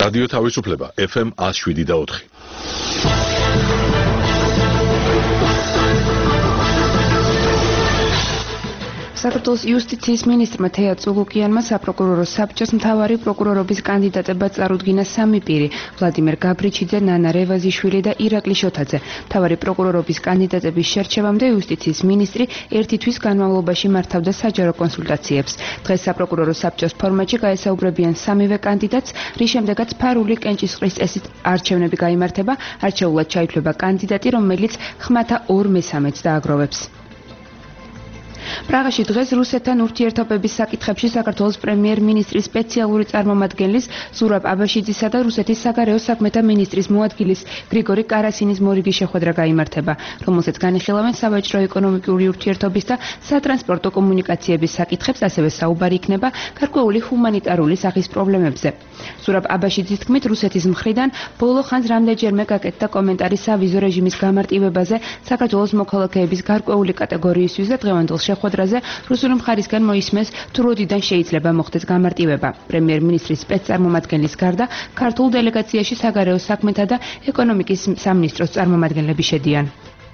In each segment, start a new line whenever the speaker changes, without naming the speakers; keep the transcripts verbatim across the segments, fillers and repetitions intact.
რადიო თავისუფლება ეფ ემ one oh seven და four.
საქართველოს იუსტიციის მინისტრმა თეა წულუკიანმა საპროკურორო საბჭოს მთავარი პროკურორობის კანდიდატებად წარუდგინა სამი პირი: ვლადიმერ გაბრიჩიძე, ნანა რევაზიშვილი და ირაკლი შოთაძე. მთავარი პროკურორობის კანდიდატების შერჩევამდე იუსტიციის მინისტრი ერთი თვის განმავლობაში მართავდა საჯარო კონსულტაციებს. დღეს საპროკურორო საბჭოს ფორმატში გაესაუბრებიან სამივე კანდიდატს, რის შემდეგაც ფარული კენჭისყრის წესით არჩევნები გაიმართება. არჩეულად ჩაითვლება კანდიდატი, რომელიც ხმათა ორ მესამედს დააგროვებს. პრაღაში დღეს რუსეთთან ურთიერთობების საკითხებში საქართველოს პრემიერ-მინისტრის სპეციალური წარმომადგენლის ზურაბ აბაშიძისა და რუსეთის საგარეო საქმეთა მინისტრის მოადგილის გრიგორი კარასინის მორიგი შეხვედრა გაიმართება, რომელსაც განიხილავენ სავაჭრო ეკონომიკური ურთიერთობის და სატრანსპორტო კომუნიკაციების საკითხებს, ასევე საუბარი იქნება გარკვეული ჰუმანიტარული სახის პრობლემებზე. ზურაბ აბაშიძის თქმით, რუსეთის მხრიდან ბოლო ხანს რამდენჯერმე გაკეთდა კომენტარი სავიზო რეჟიმის გამარტივებაზე საქართველოს მოქალაქეების გარკვეული კატეგორიისთვის და დღევანდელ შეხვედრაზე რუსული მხარისგან მოისმეს თუ როდიდან შეიძლება მოხდეს გამარტივება. პრემიერ-მინისტრის სპეცწარმომადგენლის გარდა ქართულ დელეგაციაში საგარეო საქმეთა და ეკონომიკის სამინისტროს წარმომადგენლები შედიან.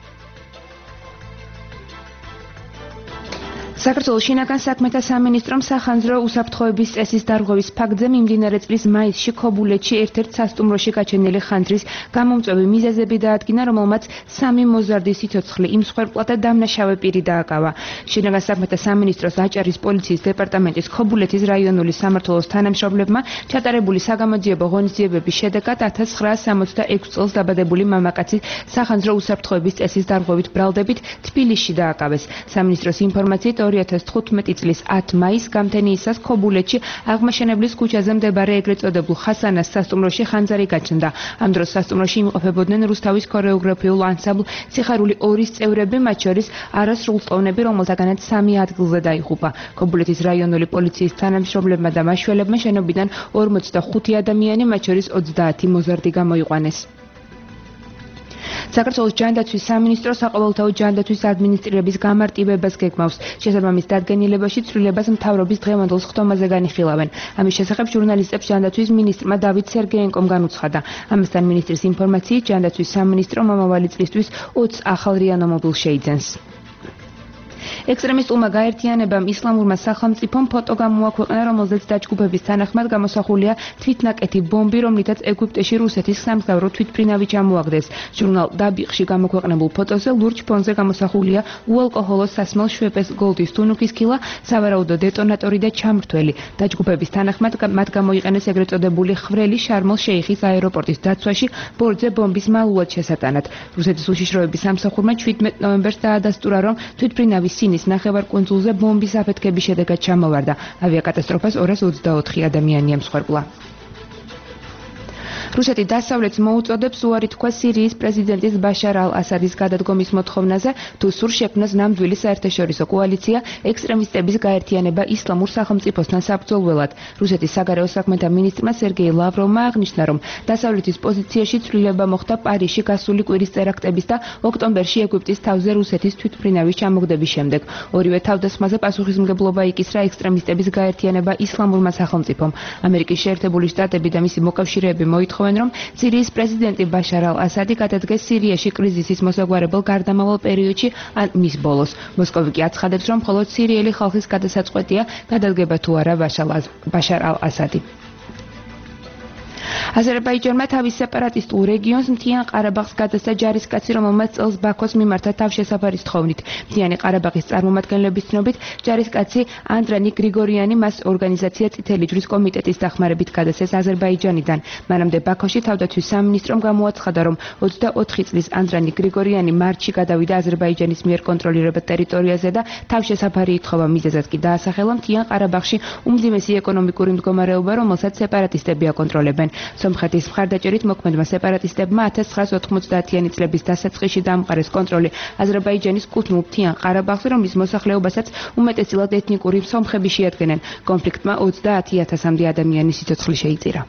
საქართველოს შინაგან საქმეთა სამინისტრომ სახანძრო უსაფრთხოების წესის დარღვევის ფაქტზე მიმდინარე წლის მაისში ქობულეთში ერთ-ერთ სასტუმროში გაჩენილი ხანძრის გამომწვევი მიზეზები დაადგინა, რომელმაც სამი მოზარდი სიცოცხლე, იმსხვერპლა და დამნაშავე პირი დააკავა. შინაგან საქმეთა სამინისტროს აჭარის პოლიციის დეპარტამენტის ქობულეთის რაიონული სამმართველოს თანამშრომლებმა ჩატარებული საგამოძიებო ღონისძიებების შედეგად ათას ცხრაას სამოცდაექვსი წელს დაბადებული მამაკაცი სახანძრო უსაფრთხოების წესის დარღვევით ბრალდებით თბილისში დააკავეს. სამინისტროს ინფორმაციით ორი ათას თხუთმეტი წლის ათ მაისს გამთენიისას ქობულეთში აღმაშენებლის ქუჩაზე მდებარე ეგრეთ წოდებულ ხასანას სასტუმროში ხანძარი გაჩნდა. ამ დროს სასტუმროში იმყოფებოდნენ რუსთავის ქორეოგრაფიულ ანსამბლ სიხარული ორის წევრები, მათ შორის არასრულწლოვნები, რომელთაგანაც სამი ადგილზე დაიღუპა. ქობულეთის რაიონული პოლიციის თანამშრომლებმა და მაშველებმა შენობიდან ორმოცდახუთი ადამიანი, მათ შორის ოცდაათი მოზარდი გამოიყვანეს. საქართველოს ჯანდაცვის სამინისტრო საყოველთაო ჯანდაცვის ადმინისტრირების გამარტივებას გეგმავს. შესაბამის დადგენილებაში ცვლილებას მთავრობის დღევანდელ სხდომაზე განიხილავენ. ამის შესახებ ჟურნალისტებს ჯანდაცვის მინისტრმა დავით სერგეენკომ განუცხადა. ამასთან მინისტრის ინფორმაციით ჯანდაცვის სამინისტრო მომავალი წლისთვის ოცს ახალ რეანიმობილს შეიძენს. ექსტრემისტულმა გაერთიანებამ ისლამურმა სახელმწიფომ ფოტო გამოაქვეყნა, რომელზეც დაჯგუფების თანახმად გამოსახულია თვითნაკეთი ბომბი, რომლითაც ეგვიპტეში რუსეთის სამგზავრო თვითმფრინავი ჩამოაგდეს. ჟურნალ დაბიღში გამოქვეყნებულ ფოტოზე ლურჯ ფონზე გამოსახულია უალკოჰოლო სასმელ შვეპეს გოლდის თუნუქის ქილა, სავარაუდო დეტონატორი და ჩამრთველი. დაჯგუფების თანახმად მათ გამოიყენეს ეგრეთ წოდებული ხვრელი შარმელ შეიხის აეროპორტის დაცვაში ბორტზე ბომბის მალულად შესატანად. რუსეთის უშიშროების სამსახურმა შვიდმეტ ნოემბერს დაადასტურა, რომ თვითმფრინავის სინის ნახევარკუნძულზე ბომბის აფეთქების შედეგად ჩამოვარდა. ავიაკატასტროფას ორას ოცდაოთხი ადამიანი ემსხვერპლა. რუსეთი დასავლეთს მოუწოდებს უარი თქვა სირიის პრეზიდენტის ბაშარ ალ-ასადის გადადგომის მოთხოვნაზე, თუ სურს შექმნას ნამდვილი საერთაშორისო კოალიცია ექსტრემისტების გაერთიანება ისლამურ სახელმწიფოსთან საბრძოლველად. რუსეთის საგარეო საქმეთა მინისტრმა სერგეი ლავროვმა აღნიშნა, რომ დასავლეთის პოზიციაში ცვლილება მოხდა პარიზში გასული კვირის ტერაქტების და ოქტომბერში ეგვიპტის თავზე რუსეთის თვითმფრინავის ჩამოგდების შემდეგ. ორივე თავდასხმაზე პასუხისმგებლობა იკისრა ექსტრემისტების გაერთიანება ისლამურმა სახელმწიფომ. ამერიკის შეერთებული შტატები და მისი მოკავშირეები მოითხოვენ, რომ სირიის პრეზიდენტი ბაშარ ალ-ასადი გადადგეს სირიაში კრიზისის მოსაგვარებელ გარდამავალ პერიოდში ან მის ბოლოს. მოსკოვი კი აცხადებს, რომ მხოლოდ სირიელი ხალხის გადასაწყვეტია გადადგება თუ არა ბაშარ ალ-ასადი. აზერბაიჯანმა თავის სეპარატისტულ რეგიონს მთიან ყარაბაღს გადასცა ჯარისკაცი, რომელმაც წელს ბაქოს მიმართა თავშესაფარის თხოვნით. მთიანი ყარაბაღის წარმომადგენლების ცნობით, ჯარისკაცი ანდრანი გრიგორიანი მას ორგანიზაცია წითელი ჯვრის კომიტეტის დახმარებით გადასცეს აზერბაიჯანიდან. მანამდე ბაქოში თავდაცვის სამინისტრომ გამოაცხადა, რომ ოცდაოთხი წლის ანდრანი გრიგორიანი მარტში გადავიდა აზერბაიჯანის მიერ კონტროლირებულ ტერიტორიაზე და თავშესაფარი ითხოვა. მიზეზად კი დაასახელა მთიან ყარაბაღში უმძიმესი ეკონომიკური მდგომარეობა, რომელსაც სეპარატისტები აკონტროლებენ. სომხეთის მხარდაჭერით მოქმედმა სეპარატისტებმა ათას ცხრაას ოთხმოცდაათიანი წლების დასაწყისში დაამყარეს კონტროლი აზერბაიჯანის კუთვნილ მთიან ყარაბაღზე, რომლის მოსახლეობასაც უმეტესწილად ეთნიკური სომხები შეადგენენ. კონფლიქტმა ოცდაათი ათასამდე ადამიანის სიცოცხლე შეიწირა.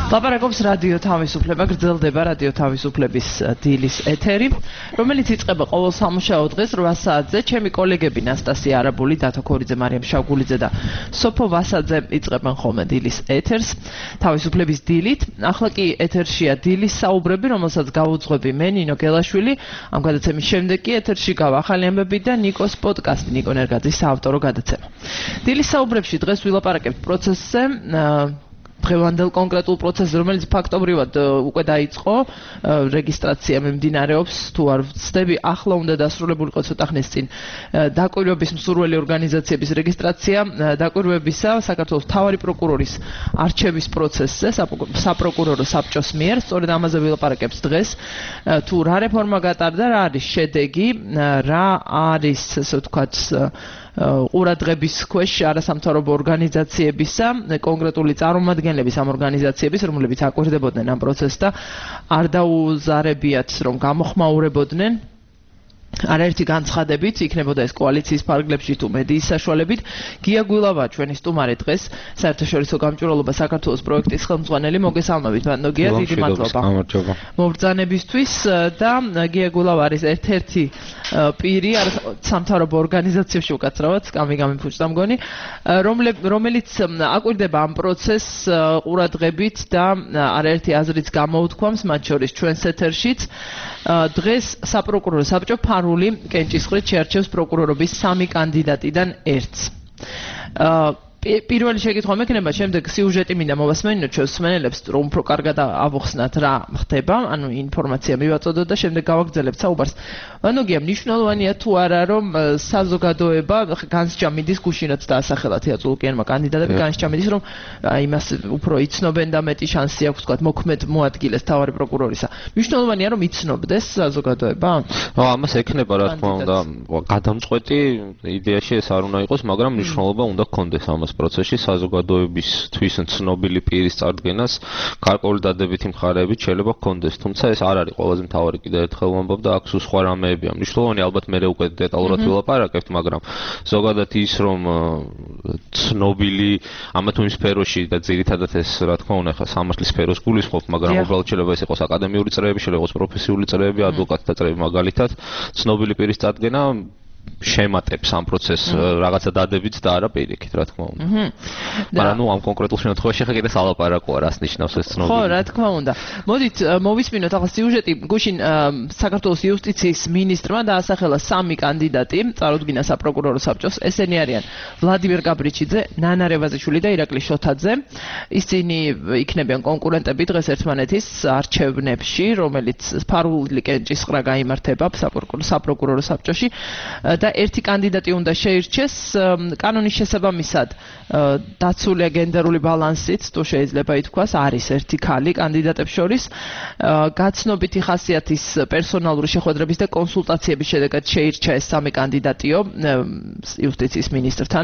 ლაპარაკობს რადიო თავისუფლება, გრძელდება რადიო თავისუფლების დილის ეთერი, რომელიც იწყება ყოველ სამუშაო დღეს რვა საათზე. ჩემი კოლეგები ნასტასია არაბული, დათო ქორიძე, მარიამ შავგულიძე და სოფო ვასაძე იწყებენ ხოლმე დილის ეთერს თავისუფლების დილით. ახლა კი ეთერშია დილის საუბრები, რომელსაც გავუძღვები მე, ნინო გელაშვილი. ამ გადაცემის შემდეგ კი ეთერში გავა ახალი ამბები და ნიკოს პოდკასტი, ნიკო ნერგაძის საავტორო გადაცემა. დილის საუბრებში დღეს ვილაპარაკებთ პროცესზე, დღევანდელ კონკრეტულ პროცესზე, რომელიც ფაქტობრივად უკვე დაიწყო, რეგისტრაცია მიმდინარეობს, თუ არ ვცდები, ახლა უნდა დასრულებულიყო ცოტა ხნის წინ დაკვირვების მსურველი ორგანიზაციების რეგისტრაცია, დაკვირვებისა საქართველოს მთავარი პროკურორის არჩევის პროცესზე, საპროკურორო საბჭოს მიერ. სწორედ ამაზე ვილაპარაკებთ დღეს, თუ რა რეფორმა გატარდა, რა არის შედეგი, რა არის, ასე ვთქვათ, ყურადღების ქვეშ არასამთავრობო ორგანიზაციებისა, კონკრეტული წარმომადგენლების ამ ორგანიზაციების, რომლებიც აკვირდებოდნენ ამ პროცესს და არ დაუზარებიათ, რომ გამოხმაურებოდნენ არაერთი განცხადებით, იქნებოდა ეს კოალიციის ფარგლებში თუ მედიის საშუალებით. გია გვილავა ჩვენი სტუმარი დღეს, საერთაშორისო გამჭვირვალობა საქართველოს პროექტის ხელმძღვანელი. მოგესალმებით, ბანდო გია, დიდი მადლობა მობრძანებისთვის და გია გვილავა არის ერთ-ერთი პირი სამთავრობო ორგანიზაციებში უკაცრავად, კამი გამიფუჭდა მგონი, რომელიც აკვირდება ამ პროცესს ყურადღებით და არაერთი აზრიც გამოუთქვამს, მათ შორის ჩვენს ეთერშიც. დღეს საპროკურორო საბჭო ფარული კენჭისყრით შეარჩევს პროკურორობის სამი კანდიდატიდან ერთს. პირველი შეკითხვა მექნება, შემდეგ სიუჟეტი მინდა მოვასმენინოთ ჩვენს მსმენელებს, რომ უფრო კარგად ავუხსნათ რა ხდება, ანუ ინფორმაცია მივაწოდოთ და შემდეგ გავაგრძელებთ საუბარს. ვანოგია, მნიშვნელოვანია თუ არა, რომ საზოგადოება განსჯა მიდის გუშინაც დაასახელათ იაწულკიანმა კანდიდატები, განსჯა მიდის, რომ იმას უფრო იცნობენ და მეტი შანსი აქვს, ვთქვათ, მოქმედ მოადგილეს მთავარი პროკურორისა. მნიშვნელოვანია, რომ იცნობდეს საზოგადოება?
ო, ამას ექნება, რა თქმა უნდა, გადამწყვეტი იდეაში ეს არ უნდა იყოს, მაგრამ მნიშვნელობა უნდა ჰქონდეს ამას პროცესში საზოგადოებისთვის ცნობილი პირის წარდგენას გარკვეული დადებითი მხარეებით შეიძლება ჰქონდეს, თუმცა ეს არ არის ყველაზე მთავარი. კიდევ ერთხელ ვამბობ და აქ სხვა რამეებია. მნიშვნელოვანია, ალბათ მე უკვე დეტალურად ვილაპარაკებთ, მაგრამ ზოგადად ის, რომ ცნობილი ამა თუ იმ სფეროში და ძირითადად ეს, რა თქმა უნდა, ხა სამართლის სფეროს გულისხმობ, მაგრამ უბრალოდ შეიძლება ეს იყოს აკადემიური წრეები, შეიძლება იყოს პროფესიული წრეები, ადვოკატთა წრეები მაგალითად, ცნობილი პირის წარდგენა შემატებს ამ პროცესს რაღაცა დადებითს და არა პირიქით, რა თქმა უნდა. მაგრამ ნუ ამ კონკრეტულ შემთხვევაში ხა კიდე სალაპარაკოა, რას ნიშნავს ეს ცნობილი.
ხო, რა თქმა უნდა. მოდით მოვისმინოთ ახლა სიუჟეტი. გუშინ საქართველოს იუსტიციის მინისტრმა დაასახელა სამი კანდიდატი წარუდგინა საპროკურორო საბჭოს. ესენი არიან ვლადიმერ გაბრიჩიძე, ნანა რევაზიშვილი და ირაკლი შოთაძე. ისინი იქნებიან კონკურენტები დღეს ერთმანეთის არჩევნებში, რომელიც ფარული კენჭისყრა გაიმართება საპროკურორო საბჭოში. და ერთი კანდიდატი უნდა შეირჩეს კანონის შესაბამისად დაცულია გენდერული ბალანსით, თუ შეიძლება ითქვას, არის ერთი ქალი კანდიდატებს შორის. გაცნობითი ხასიათის პერსონალური შეხვედრების და კონსულტაციების შედეგად შეირჩა ეს სამი კანდიდატიო იუსტიციის მინისტრთან.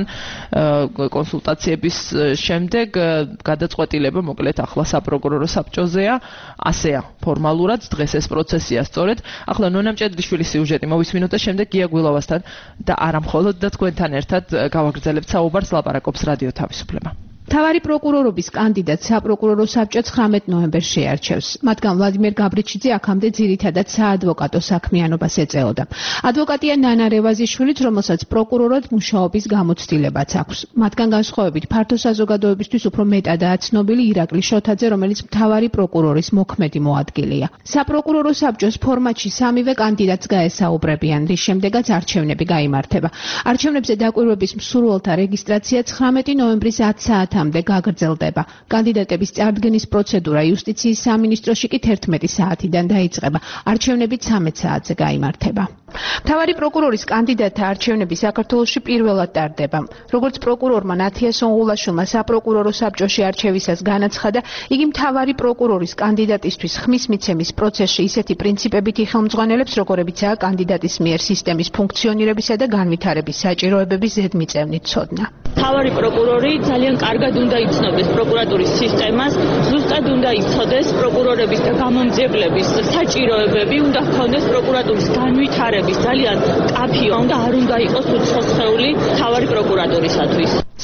კონსულტაციების შემდეგ გადაწყვეტილება მოკლედ ახლა საპროკურორო საბჭოზეა, ასეა ფორმალურად დღეს ეს პროცესია სწორედ. ახლა ნონა მჭედლიშვილის სიუჟეტი მოვისმინოთ და შემდეგ გია გვილავასთან და არა მხოლოდ და თქვენთან ერთად გავაგრძელებთ საუბარს, ლაპარაკობს რადიო თავისუფლება.
მთავარი პროკურორობის კანდიდატს საპროკურორო საბჭო ცხრამეტ ნოემბერს შეარჩევს. მათგან ვლადიმერ გაბრიჩიძე აქამდე ძირითადად საადვოკატო საქმიანობას ეწეოდა. ადვოკატია ნანა რევაზიშვილიც, რომელსაც პროკურორად მუშაობის გამოცდილებაც აქვს. მათგან განსხვავებით ფართო საზოგადოებისთვის უფრო მეტადაა ცნობილი ირაკლი შოთაძე, რომელიც მთავარი პროკურორის მოქმედი მოადგილეა. საპროკურორო საბჭოს ფორმატში სამივე კანდიდატს გაესაუბრებიან, რის შემდეგაც არჩევნები გაიმართება. არჩევნებზე დაკვირვების მსურველთა რეგისტრაცია ცხრამეტი ნოემბრის ათ საათამდე გაგრძელდება. კანდიდატების წარდგენის პროცედურა იუსტიციის სამინისტროში კი თერთმეტი საათიდან დაიწყება. არჩევნები ცამეტ საათზე გაიმართება. მთავარი პროკურორის კანდიდატთა არჩევნები საქართველოში პირველად ტარდება. როგორც პროკურორმა ნათია სონღულაშვილმა საპროკურორო საბჭოში არჩევისას განაცხადა, იგი მთავარი პროკურორის კანდიდატისთვის ხმის მიცემის პროცესში ისეთი პრინციპებით იხელმძღვანელებს, როგორებიცაა კანდიდატის მიერ სისტემის ფუნქციონირებისა და განვითარების საჭიროებების ზედმიწევნით ცოდნა.
მთავარი პროკურორი ძალიან კარგად უნდა იცნობდეს პროკურატურის სისტემას, ზუსტად უნდა იცოდეს პროკურორების და გამომძიებლების საჭიროებები, უნდა ჰქონდეს პროკურატურის განვითარების ძალიან კაფეო, უნდა არ უნდა იყოს უცხო სხეული მთავარი პროკურატურისათვის.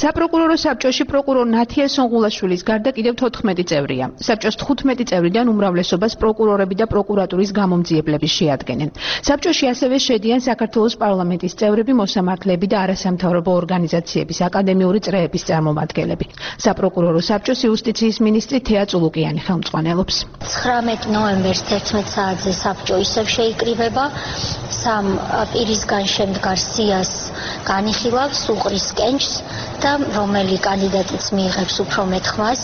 საპროკურორო საბჭოში პროკურორ ნათია სონღულაშვილის გარდა კიდევ თოთხმეტი წევრია. საბჭოს თხუთმეტი წევრიდან უმრავლესობას პროკურორები და პროკურატურის გამომძიებლები შეადგენენ. საბჭოში ასევე შედიან საქართველოს პარლამენტის წევრები, მოსამართლეები და არასამთავრობო ორგანიზაციების აკადემიური წრეების წარმომადგენლები. საპროკურორო საბჭოს იუსტიციის მინისტრი თეა წულუკიანი ხელმძღვანელობს.
ცხრამეტ ნოემბერს თერთმეტ საათზე საბჭო ისევ შეიკრიბება. სამ პირისგან შემდგარ სიას განიხილავს, უყრის კენჭს და რომელი კანდიდატიც მიიღებს უფრო მეტ ხმას,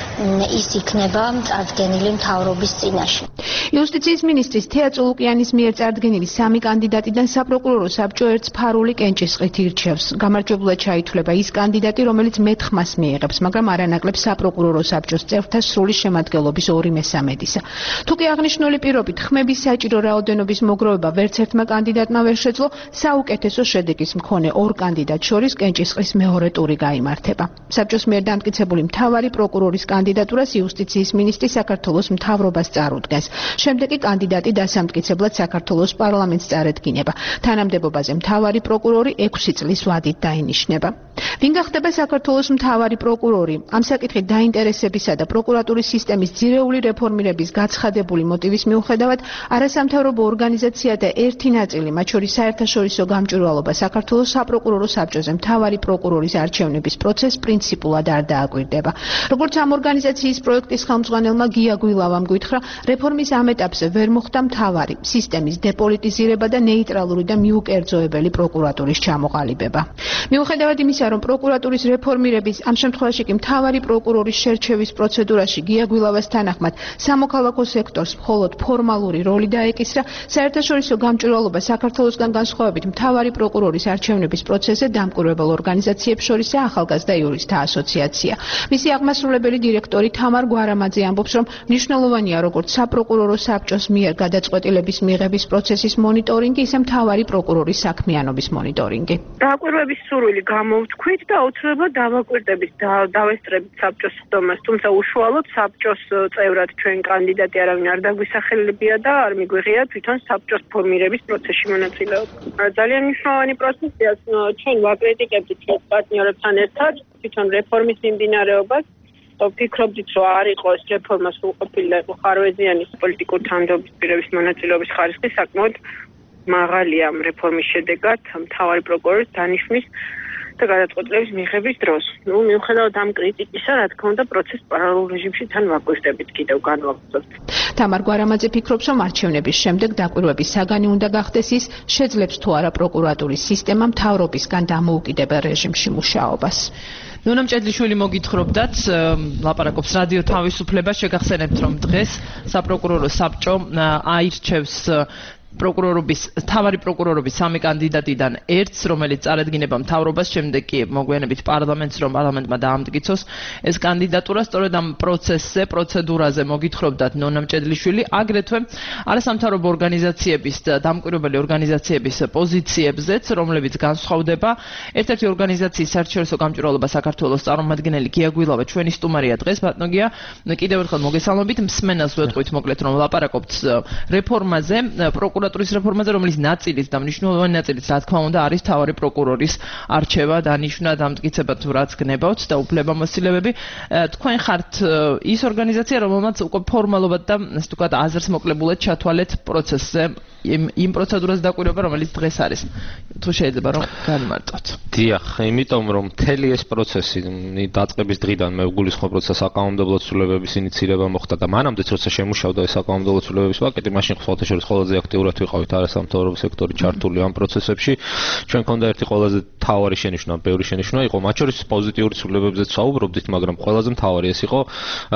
ის იქნება წარდგენილი მთავრობის წინაშე.
იუსტიციის მინისტრის თეა წულუკიანის მიერ წარდგენილი სამი კანდიდატიდან საპროკურორო საბჭო ერთს ფარული კენჭისყრით ირჩევს. გამარჯვებულად ჩაითვლება ის კანდიდატი, რომელიც მეტ ხმას მიიღებს, მაგრამ არანაკლებ საპროკურორო საბჭოს წევრთა სრული შემადგენლობის ორი მესამედისა. თუკი აღნიშნული პირობით ხმების საჭირო რაოდენობის მოგროვება ვერც ერთმა კანდიდატმა ვერ შეძლო, საუკეთესო შედეგის მქონე ორ კანდიდატ შორის კენჭისყრის მეორე ტური გაიმართება. საბჭოს მიერ დამტკიცებული მთავარი პროკურორის კანდიდატურას იუსტიციის მინისტრი საქართველოს მთავრობას წარუდგენს. შემდეგ კი კანდიდატი დასამტკიცებლად საქართველოს პარლამენტს წარედგინება. თანამდებობაზე მთავარი პროკურორი ექვსი წლის ვადით დაინიშნება. ვინ გახდება საქართველოს მთავარი პროკურორი? ამ საკითხით დაინტერესებისა და პროკურატურის სისტემის ძირეული რეფორმირების გაცხადებული მოტივის მიუხედავად, არასამთავრობო ორგანიზაცია და ერთი ნაწილი, მათ შორის საერთაშორისო გამჭვირვალობა საქართველოს საპროკურორო საბჭოზე მთავარი პროკურორის არჩევნების პროცესს პრინციპულად არ დააკვირდება. როგორც ამ ორგანიზაციის პროექტის ხელმძღვანელმა გია გვილავამ გითხრა, რეფორმის ამ ეტაპზე ვერ მოხდა მთავარი სისტემის დეპოლიტიზირება და ნეიტრალური და მიუკერძოებელი პროკურატურის ჩამოყალიბება. მიუხედავად იმისა, რომ პროკურატურის რეფორმირების, ამ შემთხვევაში კი მთავარი პროკურორის შერჩევის პროცედურაში გია გვილავას თანახმად სამოქალაქო სექტორს მხოლოდ ფორმალური როლი დაეკისრა, საერთაშორისო გამჭვირვალობა საქართველოსგან განსხვავებით მთავარი პროკურორის არჩევნების პროცესზე დამკვირვებელ ორგანიზაციებს შორისაა ახალგაზრდა იურისტთა ასოციაცია. მისი აღმასრულებელი დირექტორი თამარ გვარამაძე ამბობს, რომ მნიშვნელოვანია როგორც საპროკურორო საბჭოს მიერ გადაწყვეტილების მიღების პროცესის მონიტორინგი, ისე მთავარი პროკურორის საქმიანობის მონიტორინგი.
დაკვირვების სურვილი გამოვთქვით და აუცილებლად დავაკვირდებით და დავესწრებით საბჭოს ხდომას, თუმცა უშუალოდ საბჭოს წევრად ჩვენ კანდიდატი არავინ არ დაგვისახელებია და არ მიგვიღია თვითონ საბჭოს ფორმირების პროცესში მონაწილეობა. ძალიან მნიშვნელოვანი პროცესია, ჩვენ ვაკრიტიკებთ ჩვენ პარტნიორებთან ერთად თვითონ რეფორმის მიმდინარეობას. ვფიქრობდით, რომ არ იყოს რეფორმა სრულყოფილი და იყო ხარვეზიანი პოლიტიკურ თანამდებობის პირების მონაწილეობის ხარისხი საკმაოდ მაღალია ამ რეფორმის შედეგად მთავარი პროკურორის დანიშვნის და გადაწყვეტილების მიღების დროს. ნუ მიუხედავად ამ კრიტიკისა, რა თქმა უნდა, პროცესს პარალელურ რეჟიმში თან ვაკვირდებით კიდევ განვაგრძობთ.
თამარ გვარამაძე ფიქრობს, რომ არჩევნების შემდეგ დაკვირვების საგანი უნდა გახდეს ის, შეძლებს თუ არა პროკურატურის სისტემა მთავრობისგან დამოუკიდებელ რეჟიმში მუშაობას.
ნონა მჭედლიშვილი მოგითხრობდათ, ლაპარაკობს რადიო თავისუფლებას, შეგახსენებთ, რომ დღეს საპროკურორო საბჭო აირჩევს პროკურორობის, მთავარი პროკურორობის სამი კანდიდატიდან ერთს, რომელიც წარედგინება მთავრობას, შემდეგ კი მოგვიანებით პარლამენტს, რომ პარლამენტმა დაამტკიცოს ეს კანდიდატურა. სწორედ ამ პროცესზე, პროცედურაზე მოგითხრობდათ ნონა მჭედლიშვილი, აგრეთვე არასამთავრობო ორგანიზაციების და დამკვირვებელი ორგანიზაციების პოზიციებზეც, რომლებიც განსხვავდება. ერთ-ერთი ორგანიზაციის საერთაშორისო გამჭვირვალობა საქართველოს წარმომადგენელი გია გვილავა ჩვენი სტუმარია დღეს. ბატონო გია, კიდევ ერთხელ მოგესალმებით, მსმენელს ვეტყვით მოკლედ, რომ ლაპარაკობთ რეფორმაზე, პროკურატურის პროკურატურის რეფორმაზე, რომელიც ნაწილიც და მნიშვნელოვანი ნაწილიც, რა თქმა უნდა, არის მთავარი პროკურორის არჩევა, დანიშვნა, დამტკიცება თუ რაც გნებავთ და უფლებამოსილებები. თქვენ ხართ ის ორგანიზაცია, რომელმაც უკვე ფორმალურად და ასე ვთქვათ, აზრს მოკლებულად ჩათვალეთ პროცესზე, იმ პროცედურას დაკვირვება, რომელიც დღეს არის. თუ შეიძლება რომ განმარტოთ.
დიახ, იმიტომ რომ მთელი ეს პროცესი დაწყების დღიდან მე ვგულისხმობ, როცა საკანონმდებლო ცვლილებების ინიცირება მოხდა და მანამდეც როცა შემუშავდა ეს საკანონმდებლო ცვლილებების პაკეტი, მაშინ ხვალთაშორის ყველაზე აქტიურად ვიყავით არასამთავრობო სექტორი ჩართული ამ პროცესებში. ჩვენ ქონდა ერთი ყველაზე მთავარი შენიშვნა, ბევრი შენიშვნა იყო, მათ შორის პოზიტიური ცვლილებებზეც ვსაუბრობდით, მაგრამ ყველაზე მთავარი ეს იყო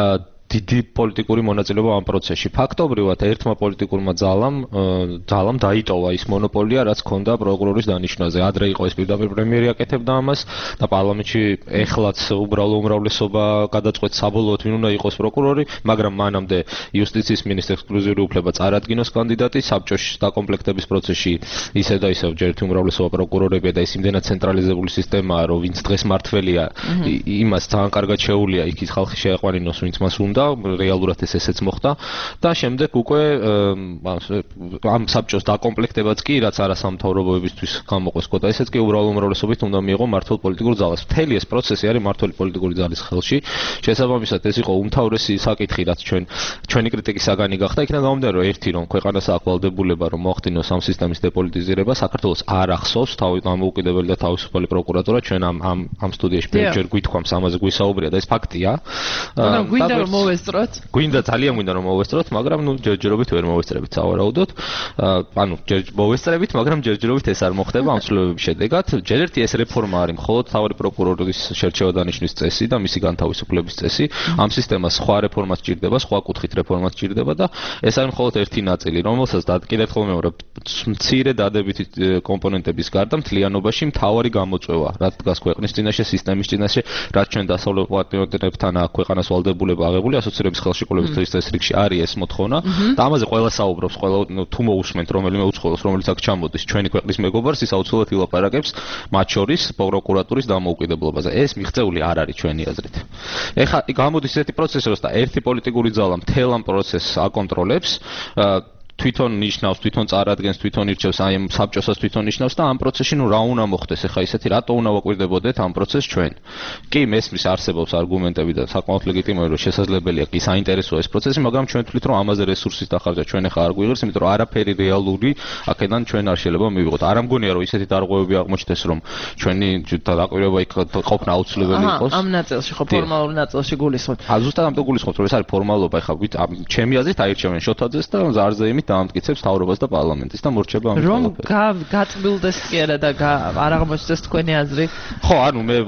დიდი პოლიტიკური მონაწილეობა ამ პროცესში. ფაქტობრივად ერთმა პოლიტიკურმა ძალამ ძალამ დაიტოვა ის მონოპოლია, რაც ჰქონდა პროკურორის დანიშვნაზე. ადრე იყო ეს პირდაპირ პრემიერი აკეთებდა ამას და პარლამენტში ეხლაც უბრალო უმრავლესობა გადაწყვეტს საბოლოოდ ვინ უნდა იყოს პროკურორი, მაგრამ მანამდე იუსტიციის მინისტრს ექსკლუზიური უფლება წარადგინოს კანდიდატი, საბჭოში დაკომპლექტების პროცესში ისე და ისე ჯერთ უმრავლესობა პროკურორებია და ის იმდენად ცენტრალიზებული სისტემაა, რომ ვინც დღეს მმართველია, იმას ძალიან კარგად შეუძლია იქით ხალხი შეეყვანინოს, ვინც მას უნდა. და რეალურად ეს ესეც მოხდა და შემდეგ უკვე ამ საბჭოს დაკომპლექტებაც კი რაც არასამთავრობოებისთვის გამოყვეს კოტა ესეც კი უბრალო უმრავლესობით უნდა მიიღო მართულ პოლიტიკურ ძალას. მთელი ეს პროცესი არის მართული პოლიტიკური ძალის ხელში. შესაბამისად ეს იყო უმთავრესი საკითხი რაც ჩვენ ჩვენი კრიტიკის საგანი გახდა. იქიდან გამომდინარე რომ ერთი რომ ქვეყანას აქვს ვალდებულება რომ მოახდინოს ამ სისტემის დეპოლიტიზირება საქართველოს არ ახსოვს თავი დამოუკიდებელი და თავისუფალი პროკურატურა ჩვენ ამ ამ ამ სტუდიაში ბევრჯერ გვითქვამს ამაზე გვისაუბრია და ეს ფაქტია.
მაგრამ გვინდა რომ მოვესწროთ?
გვინდა ძალიან გვინდა რომ მოვესწროთ, მაგრამ ნუ ჯერჯერობით ვერ მოვესწრებით სავარაუდოდ. ანუ ჯერ მოვესწრებით, მაგრამ ჯერჯერობით ეს არ მოხდება ამ ცვლილებების შედეგად. ჯერ ერთი ეს რეფორმა არის მხოლოდ თავი პროკურორის შერჩევა დანიშნვის წესი და მისი განთავისუფლების წესი. ამ სისტემას სხვა რეფორმაც სჭირდება, სხვა კუთხით რეფორმაც სჭირდება და ეს არის მხოლოდ ერთი ნაწილი, რომელსაც კიდევ ერთხელ ვიმეორებ, მცირე დადებითი კომპონენტების გარდა მთლიანობაში მთავარი გამოწვევა, რაც დგას ქვეყნის წინაშე, სისტემის წინაშე, რაც ჩვენ დასავლელ პარტნიორებთან აქვს ქვეყანას ვალდებულება აღებული ასოცირების ხელშეკრულების დღის რიგში არის ეს მოთხოვნა და ამაზე ყველა საუბრობს, ყველა თუ მოусმენთ რომელიმე უცხოელს, რომელიც აქ ჩამოდის, ჩვენი ქვეყნის მეგობარს ის აუცილებლად ილაპარაკებს მათ შორის პროკურატურის დამოუკიდებლობაზე. ეს მიღწეული არ არის ჩვენი აზრით. ეხლა გამოდის ესეთი პროცესი, რომ ერთი პოლიტიკური ძალა მთელ ამ პროცესს აკონტროლებს, თვითონ ნიშნავს, თვითონ წარადგენს, თვითონ ირჩევს, აი ამ საბჭოსაც თვითონ ნიშნავს და ამ პროცესში ნუ რა უნდა მოხდეს? ეხლა ისეთი რატო უნდა ვაკვირდებოდეთ ამ პროცესს ჩვენ? კი, მესმის არსებობს არგუმენტები და საკმაოდ ლეგიტიმური რომ შესაძლებელია კი საინტერესოა ეს პროცესი, მაგრამ ჩვენ თვლით რომ ამაზე რესურსის დახარჯვა ჩვენ ეხლა არ გვიღებს, იმიტომ რომ არაფერი რეალური აქედან ჩვენ არ შეიძლება მივიღოთ. არ ამგონია რომ ისეთი დარღვევები აღმოჩნდეს რომ ჩვენი დაკვირვება იქ ყოფნა აუცილებელი იყოს.
ამ ნაწილში ხო ფორმალურ ნაწილში გულისხმობთ.
ა ზუსტად ამიტომ გულისხმობთ რომ ეს არის ფორმალობა, ეხლა ჩემი აზრით აირჩევენ შოთაძეს და ზარზეიმით დაამტკიცებს თავრობას და პარლამენტის და მორჩება ამ
რომ გაწმილდეს კი არა და არ აღმოჩნდეს თქვენი აზრი.
ხო, ანუ მე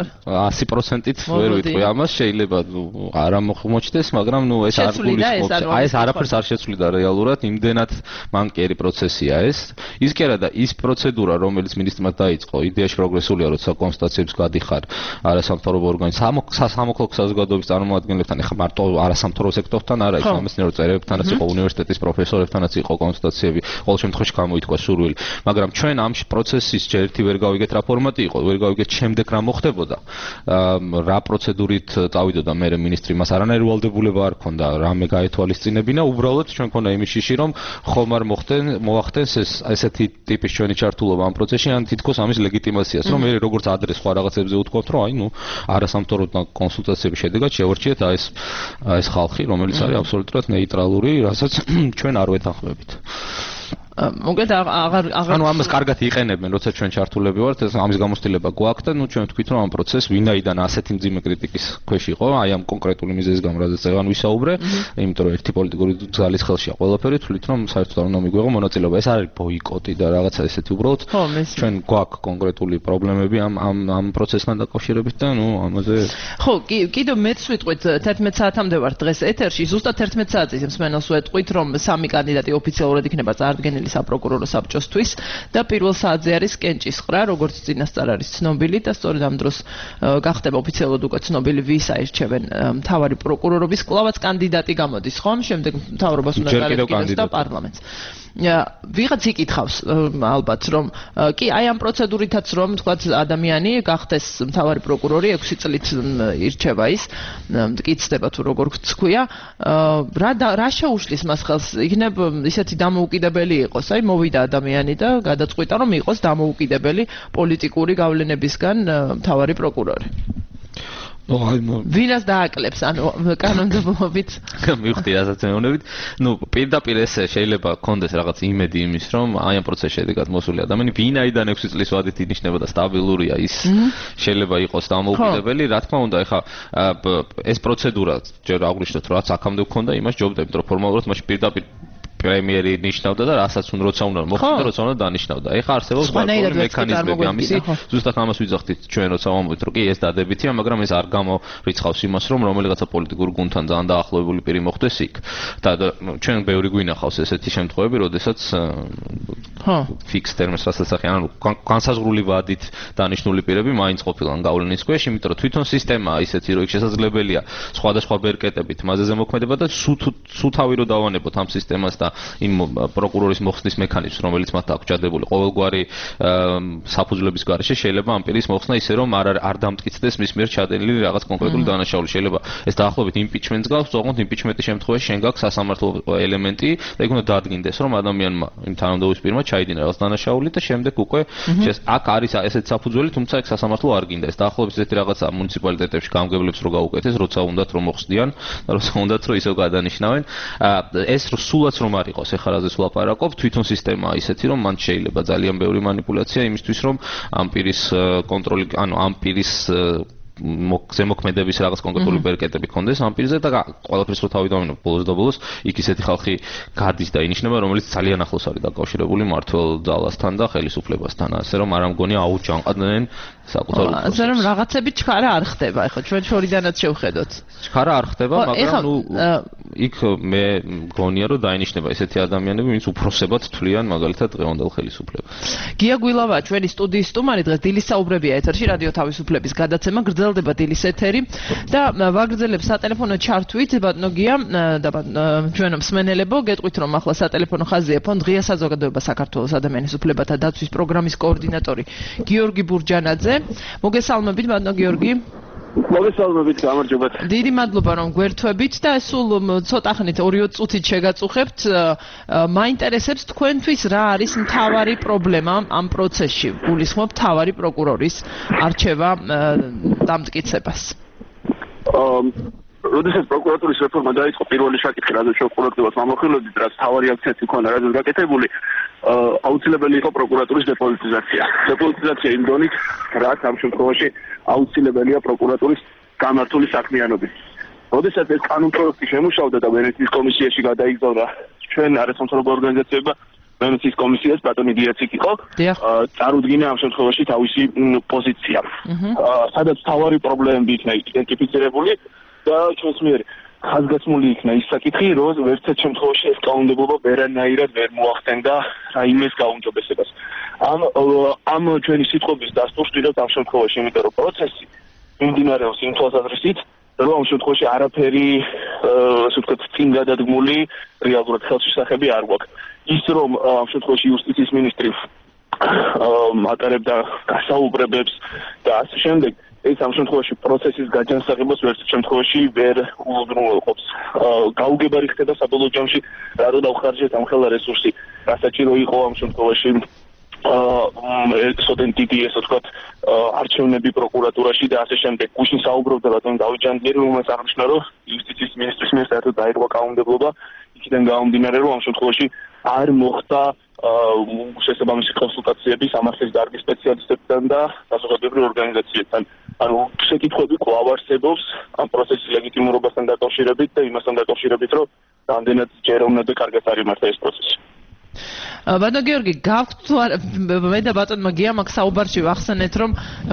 ასი პროცენტით ვერ ვიტყვი ამას, შეიძლება არ აღმოჩნდეს, მაგრამ ნუ ეს არ გულისხმობს. აი ეს არაფერს არ შეცვლიდა რეალურად, იმდენად მანკიერი პროცესია ეს. ის კი არა და ის პროცედურა, რომელიც მინისტრმა დაიწყო, იდეაში პროგრესულია, როცა კონსტატაციებს გადიხარ არასამთავრობო ორგანიზაციებთან, სამოქალაქო საზოგადოების წარმომადგენლებთან, ეხლა მარტო არასამთავრობო სექტორთან არა, ის სამეცნიერო წერებთანაც იყო, უნივერსიტეტის პროფესორებთანაც იყო კონსტატაციები, ყოველ შემთხვევაში გამოითქვა სურვილი, მაგრამ ჩვენ ამ პროცესის ჯერ ერთი ვერ გავიგეთ რა ფორმატი იყო, ვერ გავიგეთ შემდეგ რა მოხდებოდა, რა პროცედურით წავიდოდა მე მინისტრი, მას არანაირი ვალდებულება არ ქონდა, რამე გაეთვალისწინებინა, უბრალოდ ჩვენ ქონდა იმის შიში, რომ ხომ არ მოხდენ, მოახდენს ეს ესეთი ტიპის ჩვენი ჩართულობა ამ პროცესში, ან თითქოს ამის ლეგიტიმაციას, რომ მე როგორც ადრე სხვა რაღაცებზე უთქვათ, რომ აი ნუ არასამთავრობო კონსულტაციების შედეგად შევარჩიეთ აი ეს ეს ხალხი, რომელიც არის აბსოლუტურად ნეიტრალური, რასაც ჩვენ არ ვეთანხმებით.
მოგეთ აღარ აღარ
ანუ ამას კარგად იყენებენ, როცა ჩვენ ჩართულები ვართ, ეს ამის გამოცდილება გვაქვს და ნუ ჩვენ ვთქვით, რომ ამ პროცესს ვინაიდან ასეთი მძიმე კრიტიკის ქვეშ იყო, აი ამ კონკრეტული მიზეზის გამო, რადგან წევან ვისაუბრე, იმიტომ რომ ერთი პოლიტიკური ძალის ხელშია ყველაფერი, თვლით რომ საერთოდ არ უნდა მიგვეღო მონაწილეობა. ეს არის ბოიკოტი და რაღაცა ესეთი უბრალოდ ჩვენ გვაქვს კონკრეტული პრობლემები ამ ამ ამ პროცესთან დაკავშირებით და ნუ ამაზე
ხო, კიდევ მეც ვიტყვით თერთმეტ საათამდე ვართ დღეს ეთერში, ზუსტად თერთმეტ საათის მსმენელს ვეტყვით, რომ სამი კანდიდატი ოფიციალურად იქნება წარდგენილი საპროკურორო საბჭოსთვის და პირველ საათზე არის კენჭისყრა, როგორც წინასწარ არის ცნობილი და სწორედ ამ დროს გახდება ოფიციალურად უკვე ცნობილი ვის აირჩევენ მთავარი პროკურორობის კლავაც კანდიდატი გამოდის, ხო? შემდეგ მთავრობას უნდა გაერკვიოს და პარლამენტს. ვიღაც იკითხავს ალბათ რომ კი აი ამ პროცედურითაც რომ თქვათ ადამიანი გახდეს მთავარი პროკურორი ექვსი წლით ირჩევა ის მტკიცდება თუ როგორ გვქვია რა რა შეუშლის მას ხელს იქნებ ისეთი დამოუკიდებელი იყოს აი მოვიდა ადამიანი და გადაწყვიტა რომ იყოს დამოუკიდებელი პოლიტიკური გავლენებისგან მთავარი პროკურორი. ვინას დააკლებს ანუ კანონმდებლობით
მივხვდი რასაც მეუბნებით ნუ პირდაპირ ესე შეიძლება კონდეს რაღაც იმედი იმის რომ აი ამ პროცესში შედეგად მოსული ადამიანი ვინაიდან ექვსი წლის ვადით ინიშნება და სტაბილურია ის შეიძლება იყოს დამოუკიდებელი რა თქმა უნდა ეხა ეს პროცედურა ჯერ აღვნიშნოთ რომ რაც აქამდე გქონდა იმას ჯობდა იმიტომ რომ ფორმალურად მაშინ პირდაპირ პრემიერი ნიშნავდა და რასაც უნდა როცა უნდა მოხდა როცა უნდა დანიშნავდა. ეხლა არსებობს ბალკონის მექანიზმები ამისი, ზუსტად ამას ვიძახდით ჩვენ როცა ვამბობთ რომ კი ეს დადებითია, მაგრამ ეს არ გამორიცხავს იმას რომ რომელიღაცა პოლიტიკურ გუნდთან ძალიან დაახლოებული პირი მოხდეს იქ. და ჩვენ ბევრი გვინახავს ესეთი შემთხვევები, როდესაც
ხო
ფიქს ტერმინს რასაც ახი ანუ განსაზღვრული ვადით დანიშნული პირები მაინც ყოფილან გავლენის ქვეშ, იმიტომ რომ თვითონ სისტემაა ისეთი, რომ იქ შესაძლებელია სხვადასხვა ბერკეტებით მაზეზე მოქმედება და სულ თავი რო დავანებოთ ამ სისტემას და იმ პროკურორის მოხსნის მექანიზმს, რომელიც მათ აქვს ჯადებული ყოველგვარი საფუძვლების გარეშე, შეიძლება ამ პირის მოხსნა ისე, რომ არ არ დამტკიცდეს მის მიერ ჩადენილი რაღაც კონკრეტული დანაშაული. შეიძლება ეს დაახლოებით იმპიჩმენტს გავს, თუმცა იმპიჩმენტის შემთხვევაში შენ გაქვს სასამართლო ელემენტი და იქ უნდა დადგინდეს, რომ ადამიანმა იმ თანამდებობის პირმა ჩაიდინა რაღაც დანაშაული და შემდეგ უკვე აქ არის ესეთი საფუძველი, თუმცა ეგ სასამართლო არ გინდა. ეს დაახლოებით ესეთი რაღაცა მუნიციპალიტეტებში გამგებლებს რო გაუკეთეს, როცა უნდათ რომ მოხსნიან და როცა უნდათ რომ ისევ გადანიშნავენ. ეს სულაც რომ არ იყოს, ეხლა რაზეც ვლაპარაკობ, თვითონ სისტემაა ისეთი, რომ მან შეიძლება ძალიან ბევრი манипуляция იმისთვის, რომ ამ პირის კონტროლი, ანუ ამ პირის ზემოქმედების რაღაც კონკრეტული ბერკეტები ქონდეს ამ პირზე და ყველაფერს რო თავი დავინო ბოლოს და ბოლოს იქ ისეთი ხალხი გადის და ინიშნება, რომელიც ძალიან ახლოს არის დაკავშირებული მართლ ძალასთან და ხელისუფლებასთან, ასე რომ არ ამგონი აუჯანყდნენ საკუთარ უფლებას.
ასე რომ რაღაცები ჩქარა არ ხდება, ეხლა ჩვენ შორიდანაც შევხედოთ.
ჩქარა არ ხდება, მაგრამ ნუ იქ მე მგონია რომ დაინიშნება ესეთი ადამიანები, ვინც უფროსებად თვლიან მაგალითად დღევანდელ ხელისუფლებას.
გია გვილავა ჩვენი სტუდიის სტუმარი, დღეს დილის საუბრებია ეთერში რადიო თავისუფლების გადაცემა გრძელდება დილის ეთერი და ვაგრძელებ სატელეფონო ჩართვით ბატონო გია და ჩვენო მსმენელებო, გეტყვით რომ ახლა სატელეფონო ხაზია ფონდ ღია საზოგადოება საქართველოს ადამიანის უფლებათა დაცვის პროგრამის კოორდინატორი გიორგი ბურჯანაძე. მოგესალმებით ბატონო გიორგი.
მოგესალმებით, გამარჯობათ.
დიდი მადლობა რომ გვერთვებით და სულ ცოტა ხნით ორი წუთით შეგაწუხებთ. მაინტერესებს თქვენთვის რა არის მთავარი პრობლემა ამ პროცესში? გულისხმობ მთავარი პროკურორის არჩევა დამტკიცებას.
როდესაც პროკურატურის რეფორმა დაიწყო, პირველი შეკითხვა რაც შევყურებდათ მომხილებით, რაც თავარი აქცენტი ქონდა, რაც გაკეთებული, აუცილებელი იყო პროკურატურის დეპოლიტიზაცია. დეპოლიტიზაცია იმ დონით, რაც ამ შემთხვევაში აუცილებელია პროკურატურის გამართული საქმიანობით. როდესაც ეს კანონპროექტი შემუშავდა და ვენეციის კომისიაში გადაიგზავნა ჩვენ არასამთავრობო ორგანიზაციებმა, ვენეციის კომისიას ბატონი დიაციკ იყო, წარუდგინა ამ შემთხვევაში თავისი პოზიცია. სადაც თავარი პრობლემები იქნა იდენტიფიცირებული და ჩვენს მიერ ხაზგასმული იქნა ის საკითხი, რომ ვერცერთ შემთხვევაში ეს კანონმდებლობა ვერანაირად ვერ მოახდენდა რაიმეს გაუმჯობესებას. ამ ამ ჩვენი სიტყვების დასტურს ვიღებთ ამ შემთხვევაში, იმიტომ რომ პროცესი მიმდინარეობს იმ თვალსაზრისით, რომ ამ შემთხვევაში არაფერი, ასე ვთქვათ, წინ გადადგმული რეალურად ხელშესახები არ გვაქვს. ის რომ ამ შემთხვევაში იუსტიციის მინისტრი ატარებდა გასაუბრებებს და ასე შემდეგ, ეს ამ შემთხვევაში პროცესის გაჯანსაღებას ვერც შემთხვევაში ვერ უზრუნველყოფს. გაუგებარი ხდება საბოლოო ჯამში, რატო დავხარჯეთ ამ ხელა რესურსი, რასაჭირო იყო ამ შემთხვევაში სტუდენტები, ესე ვთქვათ, არჩევნები პროკურატურაში და ასე შემდეგ. გუშინ საუბრობდა ბატონ დავით ჯანგიერი, რომელსაც აღნიშნა, რომ იუსტიციის მინისტრის მიერ საერთოდ დაირღვა კანონმდებლობა, იქიდან გამომდინარე, რომ ამ შემთხვევაში არ მოხდა შესაბამისი კონსულტაციები სამართლის დარგის სპეციალისტებთან და საზოგადოებრივ ორგანიზაციებთან. ანუ შეკითხვები კვლავ არსებობს ამ პროცესის ლეგიტიმურობასთან დაკავშირებით და იმასთან დაკავშირებით, რომ რამდენად ჯერ უნდა და კარგად არიმართა ეს პროცესი.
ბატონო გიორგი, გაქვთ თუ არა, მე და ბატონმა გიამ აქ საუბარში ვახსენეთ, რომ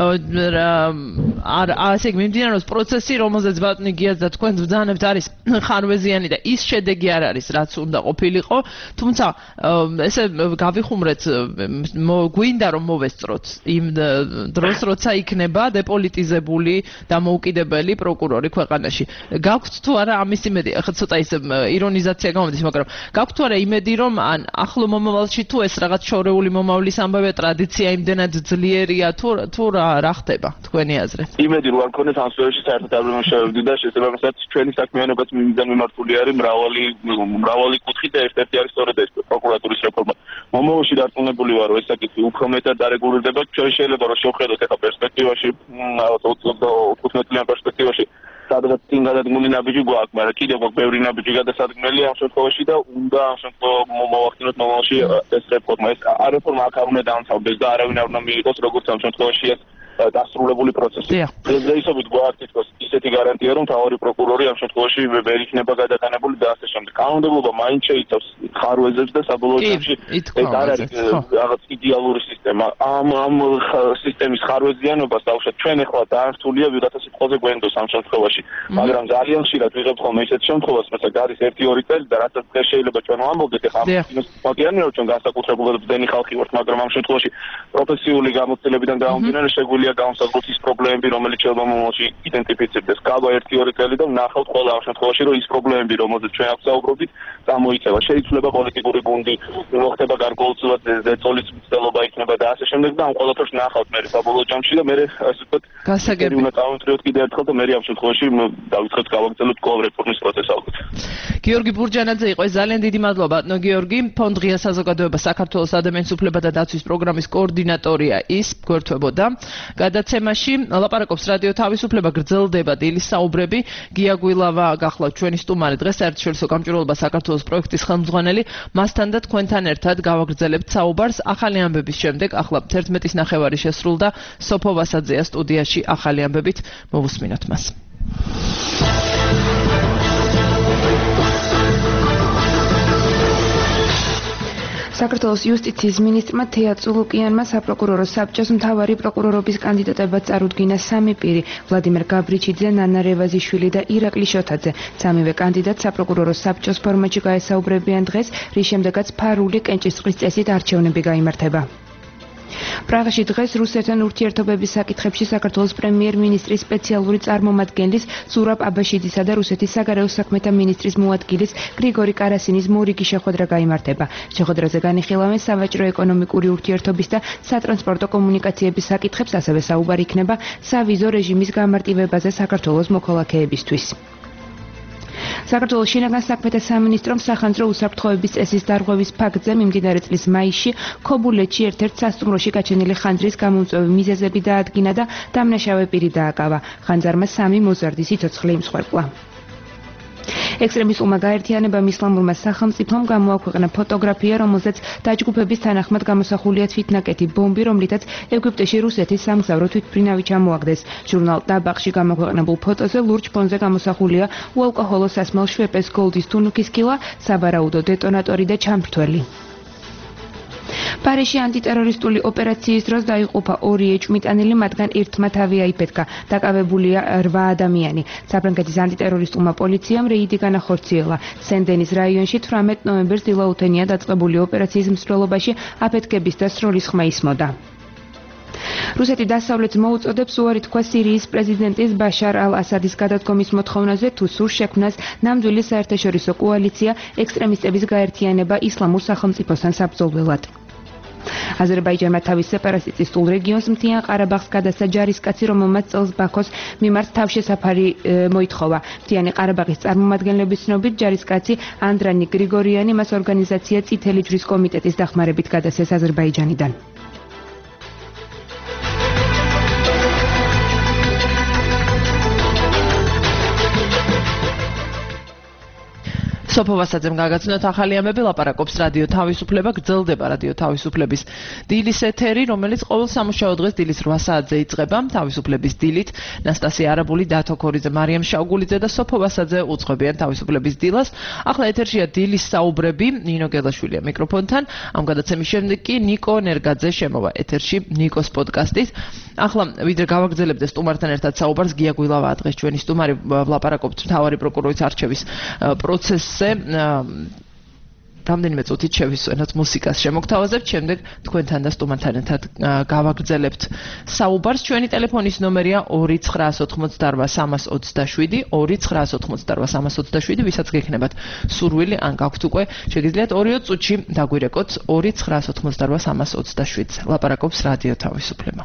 არ ასე მიმდინარეობს პროცესი, რომელზეც ბატონი გიაც და თქვენ ბრძანებთ არის ხარვეზიანი და ის შედეგი არ არის, რაც უნდა ყოფილიყო, თუმცა ესე გავიხუმრეთ, გვინდა რომ მოვესწროთ იმ დროს, როცა იქნება დეპოლიტიზებული და მოუკიდებელი პროკურორი ქვეყანაში. გაქვთ თუ არა ამის იმედი, ახლა ცოტა ის ირონიზაცია გამოდის, მაგრამ გაქვთ თუ არა იმედი, რომ ან ახლო მომავალში თუ ეს რაღაც შორეული მომავლის ამბავია, ტრადიცია იმდენად ძლიერია თუ თუ რა ხდება თქვენი აზრით?
იმედი რომ არ ქონდეს ამ სფეროში საერთოდ არ მომშავებდი და შესაბამისად ჩვენი საქმიანობაც მიმდან მიმართული არის მრავალი მრავალი კუთხით და ერთ-ერთი არის სწორედ ეს პროკურატურის რეფორმა. მომავალში დარწმუნებული ვარ, რომ ეს საკითხი უფრო მეტად დარეგულირდება. ჩვენ შეიძლება რომ შევხედოთ ახლა პერსპექტივაში, ოცდაოთხ წლიან პერსპექტივაში სადღაც წინ გადადგმული ნაბიჯი გვაქვს, მაგრამ კიდევ გვაქვს ბევრი ნაბიჯი გადასადგმელი ამ შემთხვევაში და უნდა ამ შემთხვევაში მოვახდინოთ მომავალში ეს რეფორმა. ეს რეფორმა აქ არ უნდა დაამთავრდეს და არავინ არ უნდა მიიღოს როგორც ამ შემთხვევაში ეს დასრულებული პროცესი. დღესდღეობით გვაქვს თითქოს ისეთი გარანტია, რომ მთავარი პროკურორი ამ შემთხვევაში ვერ იქნება გადატანებული და ასე შემდეგ. კანონმდებლობა მაინც შეიცავს ხარვეზებს და საბოლოო ჯამში ეს არ არის რაღაც იდეალური სისტემა. ამ ამ სისტემის ხარვეზიანობას დავუშვათ ჩვენ ახლა დაართულია ვიღაცა სიტყვაზე გვენდოს ამ შემთხვევაში, მაგრამ ძალიან ხშირად ვიღებთ ხოლმე ისეთ შემთხვევას, რასაც არის ერთი ორი წელი და რასაც დღეს შეიძლება ჩვენ ვამბობდეთ, ახლა ამის მოგიანია რომ ჩვენ განსაკუთრებულად ბრძენი ხალხი ვართ, მაგრამ ამ შემთხვევაში პროფესიული გამოცდილებიდან გამომდინარე შეგვიძლია გავსაზღვროთ ის პრობლემები, რომელიც შემდგომში იდენტიფიცირდეს. გაბა ერთი ორი წელი და ვნახავთ ყველა ამ შემთხვევაში, რომ ის პრობლემები, რომელზეც ჩვენ აქ ვსაუბრობთ, გამოიწევა. შეიძლება პოლიტიკური გუნდი მოხდება გარკვეულწილად ზეწოლის მცდელობა იქნება და ასე შემდეგ და ამ ყველაფერს ვნახავთ მე საბოლოო ჯამში და მე ასე ვთქვათ, გასაგები უნდა დავამტვრიოთ კიდევ ერთხელ და მე ამ შემთხვევაში დავიწყოთ გავაგრძელოთ კვლავ რეფორმის პროცესს ალბათ.
გიორგი ბურჯანაძე იყო, ძალიან დიდი მადლობა. ნო გიორგი, ფონდ ღია საზოგადოება საქართველოს ადამიანის უფლებათა დაცვის პროგრამის კოორდინატორია, ის გვერდთვებოდა. გადაცემაში ლაპარაკობს რადიო თავისუფლება, გრძელდება დილის საუბრები. გია გვილავა გახლავთ ჩვენი სტუმარი დღეს საერთაშორისო გამჭვირვალობა საქართველოს პროექტის ხელმძღვანელი. მასთან და თქვენთან ერთად გავაგრძელებთ საუბარს. ახალი ამბების შემდეგ ახლა თერთმეტის ნახევარი შესრულდა. სოფო ვასაძეა სტუდიაში ახალი ამბებით. მოვუსმინოთ მას.
საქართველოს იუსტიციის მინისტრმა თეა წულუკიანმა საპროკურორო საბჭოს მთავარი პროკურორობის კანდიდატებად წარუდგინა სამი პირი: ვლადიმერ გაბრიჩიძე, ნანა რევაზიშვილი და ირაკლი შოთაძე. სამივე კანდიდატს საპროკურორო საბჭოს ფორმატში გაესაუბრებიან დღეს, რის შემდეგაც ფარული კენჭისყრის წესით არჩევნები გაიმართება. პრაღაში დღეს რუსეთთან ურთიერთობების საკითხებში საქართველოს პრემიერ-მინისტრის სპეციალური წარმომადგენლის ზურაბ აბაშიძისა და რუსეთის საგარეო საქმეთა მინისტრის მოადგილის გრიგორი კარასინის მორიგი შეხვედრა გაიმართება. შეხვედრაზე განიხილავენ სავაჭრო-ეკონომიკური ურთიერთობის და სატრანსპორტო კომუნიკაციების საკითხებს, ასევე საუბარი იქნება სავიზო რეჟიმის გამარტივებაზე საქართველოს მოქალაქეებისთვის. საქართველოს შინაგან საქმეთა სამინისტრომ სახანძრო უსაფრთხოების წესის დარღვევის ფაქტზე მიმდინარე წლის მაისში ქობულეთში ერთ-ერთ სასტუმროში გაჩენილი ხანძრის გამომწვევი მიზეზები დაადგინა და დამნაშავე პირი დააკავა. ხანძარმა სამი მოზარდი სიცოცხლე იმსხვერპლა. ექსტრემისტულმა გაერთიანებამ ისლამურმა სახელმწიფომ გამოაქვეყნა ფოტოგრაფია, რომელზეც დაჯგუფების თანახმად გამოსახულია თვითნაკეთი ბომბი, რომლითაც ეგვიპტეში რუსეთის სამგზავრო თვითმფრინავი ჩამოაგდეს. ჟურნალ ტაბახში გამოქვეყნებულ ფოტოზე ლურჯ ფონზე გამოსახულია უალკოჰოლო სასმელ შვეპეს გოლდის თუნუქის კილა, საბარაუდო დეტონატორი და ჩამრთველი. პარიზში ანტიტერორისტული ოპერაციის დროს დაიღუპა ორი ეჭვმიტანილი, მათგან ერთმა თავი აიფეთქა. დაკავებულია რვა ადამიანი. საფრანგეთის ანტიტერორისტულმა პოლიციამ რეიდი განახორციელა. სენ-დენის რაიონში თვრამეტ ნოემბერს დილაუთენია დაწყებული ოპერაციის მსვლელობაში აფეთქების და სროლის ხმა ისმოდა. რუსეთი დასავლეთს მოუწოდებს უარი თქვა სირიის პრეზიდენტის ბაშარ ალ-ასადის გადადგომის მოთხოვნაზე, თუ სურს შექმნას ნამდვილი საერთაშორისო კოალიცია ექსტრემისტების გაერთიანება ისლამურ სახელმწიფოსთან საბრძოლველად. აზერბაიჯანმა თავის სეპარატისტულ რეგიონს მთიან ყარაბაღს გადასცა ჯარისკაცი, რომელმაც წელს ბაქოს მიმართ თავშესაფარი მოითხოვა. მთიანი ყარაბაღის წარმომადგენლების ცნობით, ჯარისკაცი ანდრანი გრიგორიანი მას ორგანიზაცია წითელი ჯვრის კომიტეტის დახმარებით გადასცეს აზერბაიჯანიდან. სოფო ვასაძემ გაგაცნოთ ახალი ამბები, ლაპარაკობს რადიო თავისუფლება, გრძელდება რადიო თავისუფლების დილის ეთერი, რომელიც ყოველ სამუშაო დღეს დილის რვა საათზე იწყება. თავისუფლების დილით ნასტასია არაბული, დათო ქორიძე, მარიამ შავგულიძე და სოფო ვასაძე უძღვებიან თავისუფლების დილას. ახლა ეთერშია დილის საუბრები, ნინო გელაშვილია მიკროფონთან. ამ გადაცემის შემდეგ კი ნიკო ნერგაძე შემოვა ეთერში ნიკოს პოდკასტით. ახლა ვიდრე გავაგრძელებდე სტუმართან ერთად საუბარს, გია გვილავა დღეს ჩვენი სტუმარი, ვლაპარაკობთ მთავარი პროკურორის არჩევის პროცესზე. რამდენიმე წუთით შევისვენოთ მუსიკას შემოგთავაზებთ, შემდეგ თქვენთან და სტუმართან ერთად გავაგრძელებთ საუბარს. ჩვენი ტელეფონის ნომერია ორი ცხრაას ოთხმოცდარვა სამას ოცდაშვიდი, ორი ცხრაას ოთხმოცდარვა სამას ოცდაშვიდი, ვისაც გექნებათ სურვილი, ან გაქვთ უკვე, შეგიძლიათ ორიო წუთში დაგვირეკოთ ორი ცხრაას ოთხმოცდარვა სამას ოცდაშვიდს. ლაპარაკობს რადიო თავისუფლება.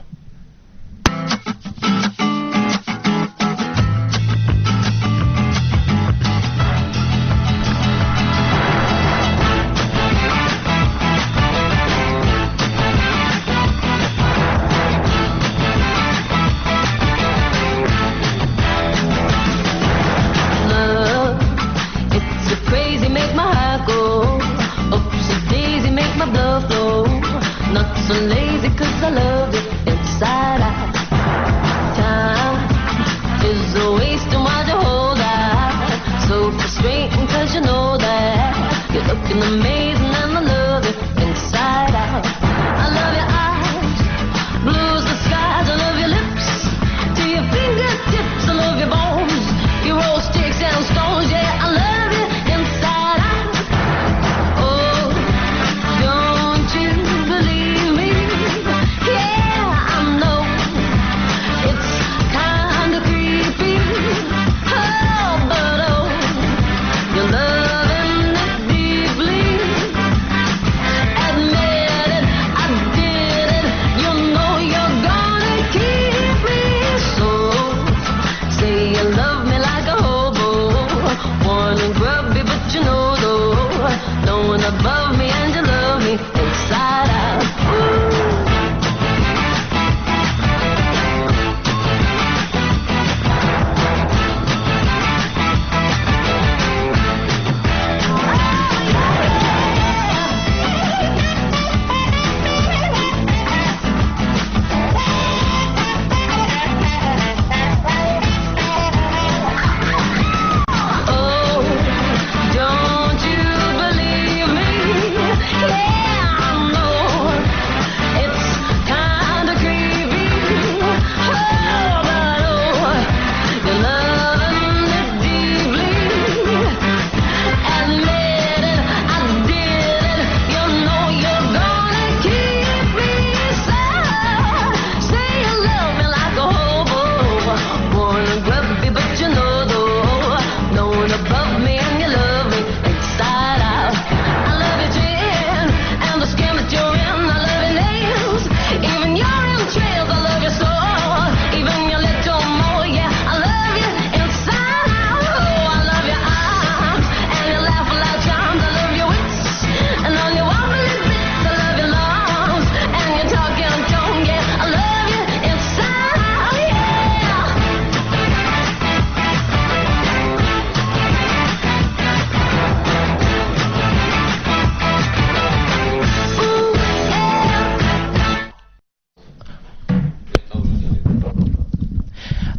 Not so lazy 'cause I love it inside out.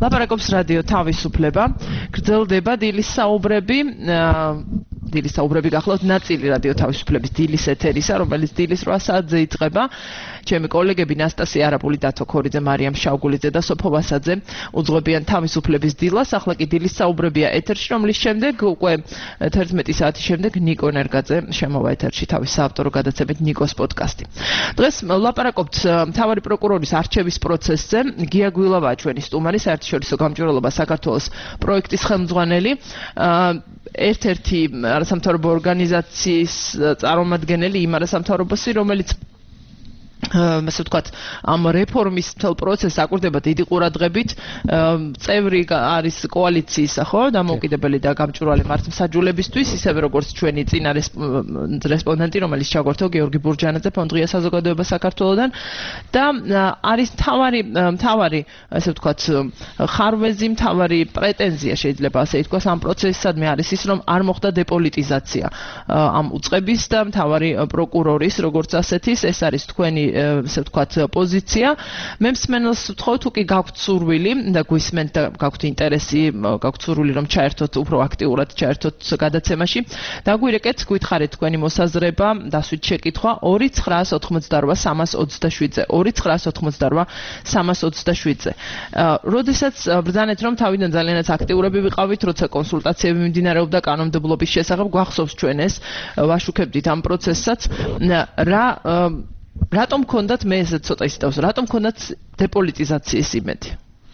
ლაპარაკობს რადიო თავისუფლება. გრძელდება დილის საუბრები, დილის საუბრები გახლავთ ნაწილი რადიო თავისუფლების დილის ეთერისა, რომელიც დილის რვა საათზე იწყება. ჩემი კოლეგები ნასტასია არაბული, დათო ქორიძე, მარიამ შავგულიძე და სოფო ვასაძე უძღვებიან თავისუფლების დილას. ახლა კი დილის საუბრებია ეთერში, რომლის შემდეგ უკვე თერთმეტი საათის შემდეგ ნიკო ნერგაძე შემოვა ეთერში თავის საავტორო გადაცემით ნიკოს პოდკასტი. დღეს ლაპარაკობთ მთავარი პროკურორის არჩევის პროცესზე. გია გვილავაა ჩვენი სტუმარი, საერთაშორისო გამჭვირვალობა საქართველოს პროექტის ხელმძღვანელი, ერთ-ერთი არასამთავრობო ორგანიზაციის წარმომადგენელი იმ არასამთავრობოსი, რომელიც ასე ვთქვათ, ამ რეფორმის მთელ პროცესს აკვირდება დიდი ყურადღებით. წევრი არის კოალიციის, ხო, დამოუკიდებელი და გამჭვირვალე მართლმსაჯულებისთვის, ისევე როგორც ჩვენი წინა რესპონდენტი, რომელიც ჩაგვართო გიორგი ბურჯანაძე, ფონდ ღია საზოგადოება საქართველოდან და არის მთავარი მთავარი, ასე ვთქვათ, ხარვეზი, მთავარი პრეტენზია შეიძლება ასე ითქვას ამ პროცესისადმი არის ის, რომ არ მოხდა დეპოლიტიზაცია ამ უწყების და მთავარი პროკურორის, როგორც ასეთის, ეს არის თქვენი ასე ვთქვათ პოზიცია. მე მსმენელს ვთხოვ, თუ კი გაქვთ სურვილი და გვისმენთ და გაქვთ ინტერესი, გაქვთ სურვილი რომ ჩაერთოთ უფრო აქტიურად ჩაერთოთ გადაცემაში, დაგვირეკეთ, გვითხარით თქვენი მოსაზრება, დასვით შეკითხვა ორი ცხრაას ოთხმოცდარვა სამას ოცდაშვიდზე, ორი ცხრაას ოთხმოცდარვა სამას ოცდაშვიდზე. როდესაც ბრძანეთ, რომ თავიდან ძალიანაც აქტიურები ვიყავით, როცა კონსულტაციები მიმდინარეობდა კანონმდებლობის შესახებ, გვახსოვს ჩვენ ეს, ვაშუქებდით ამ პროცესსაც, რა რატომ გქონდათ, მე ესე ცოტა ისწავს, რატომ გქონდათ დეპოლიტიზაციის იმედი?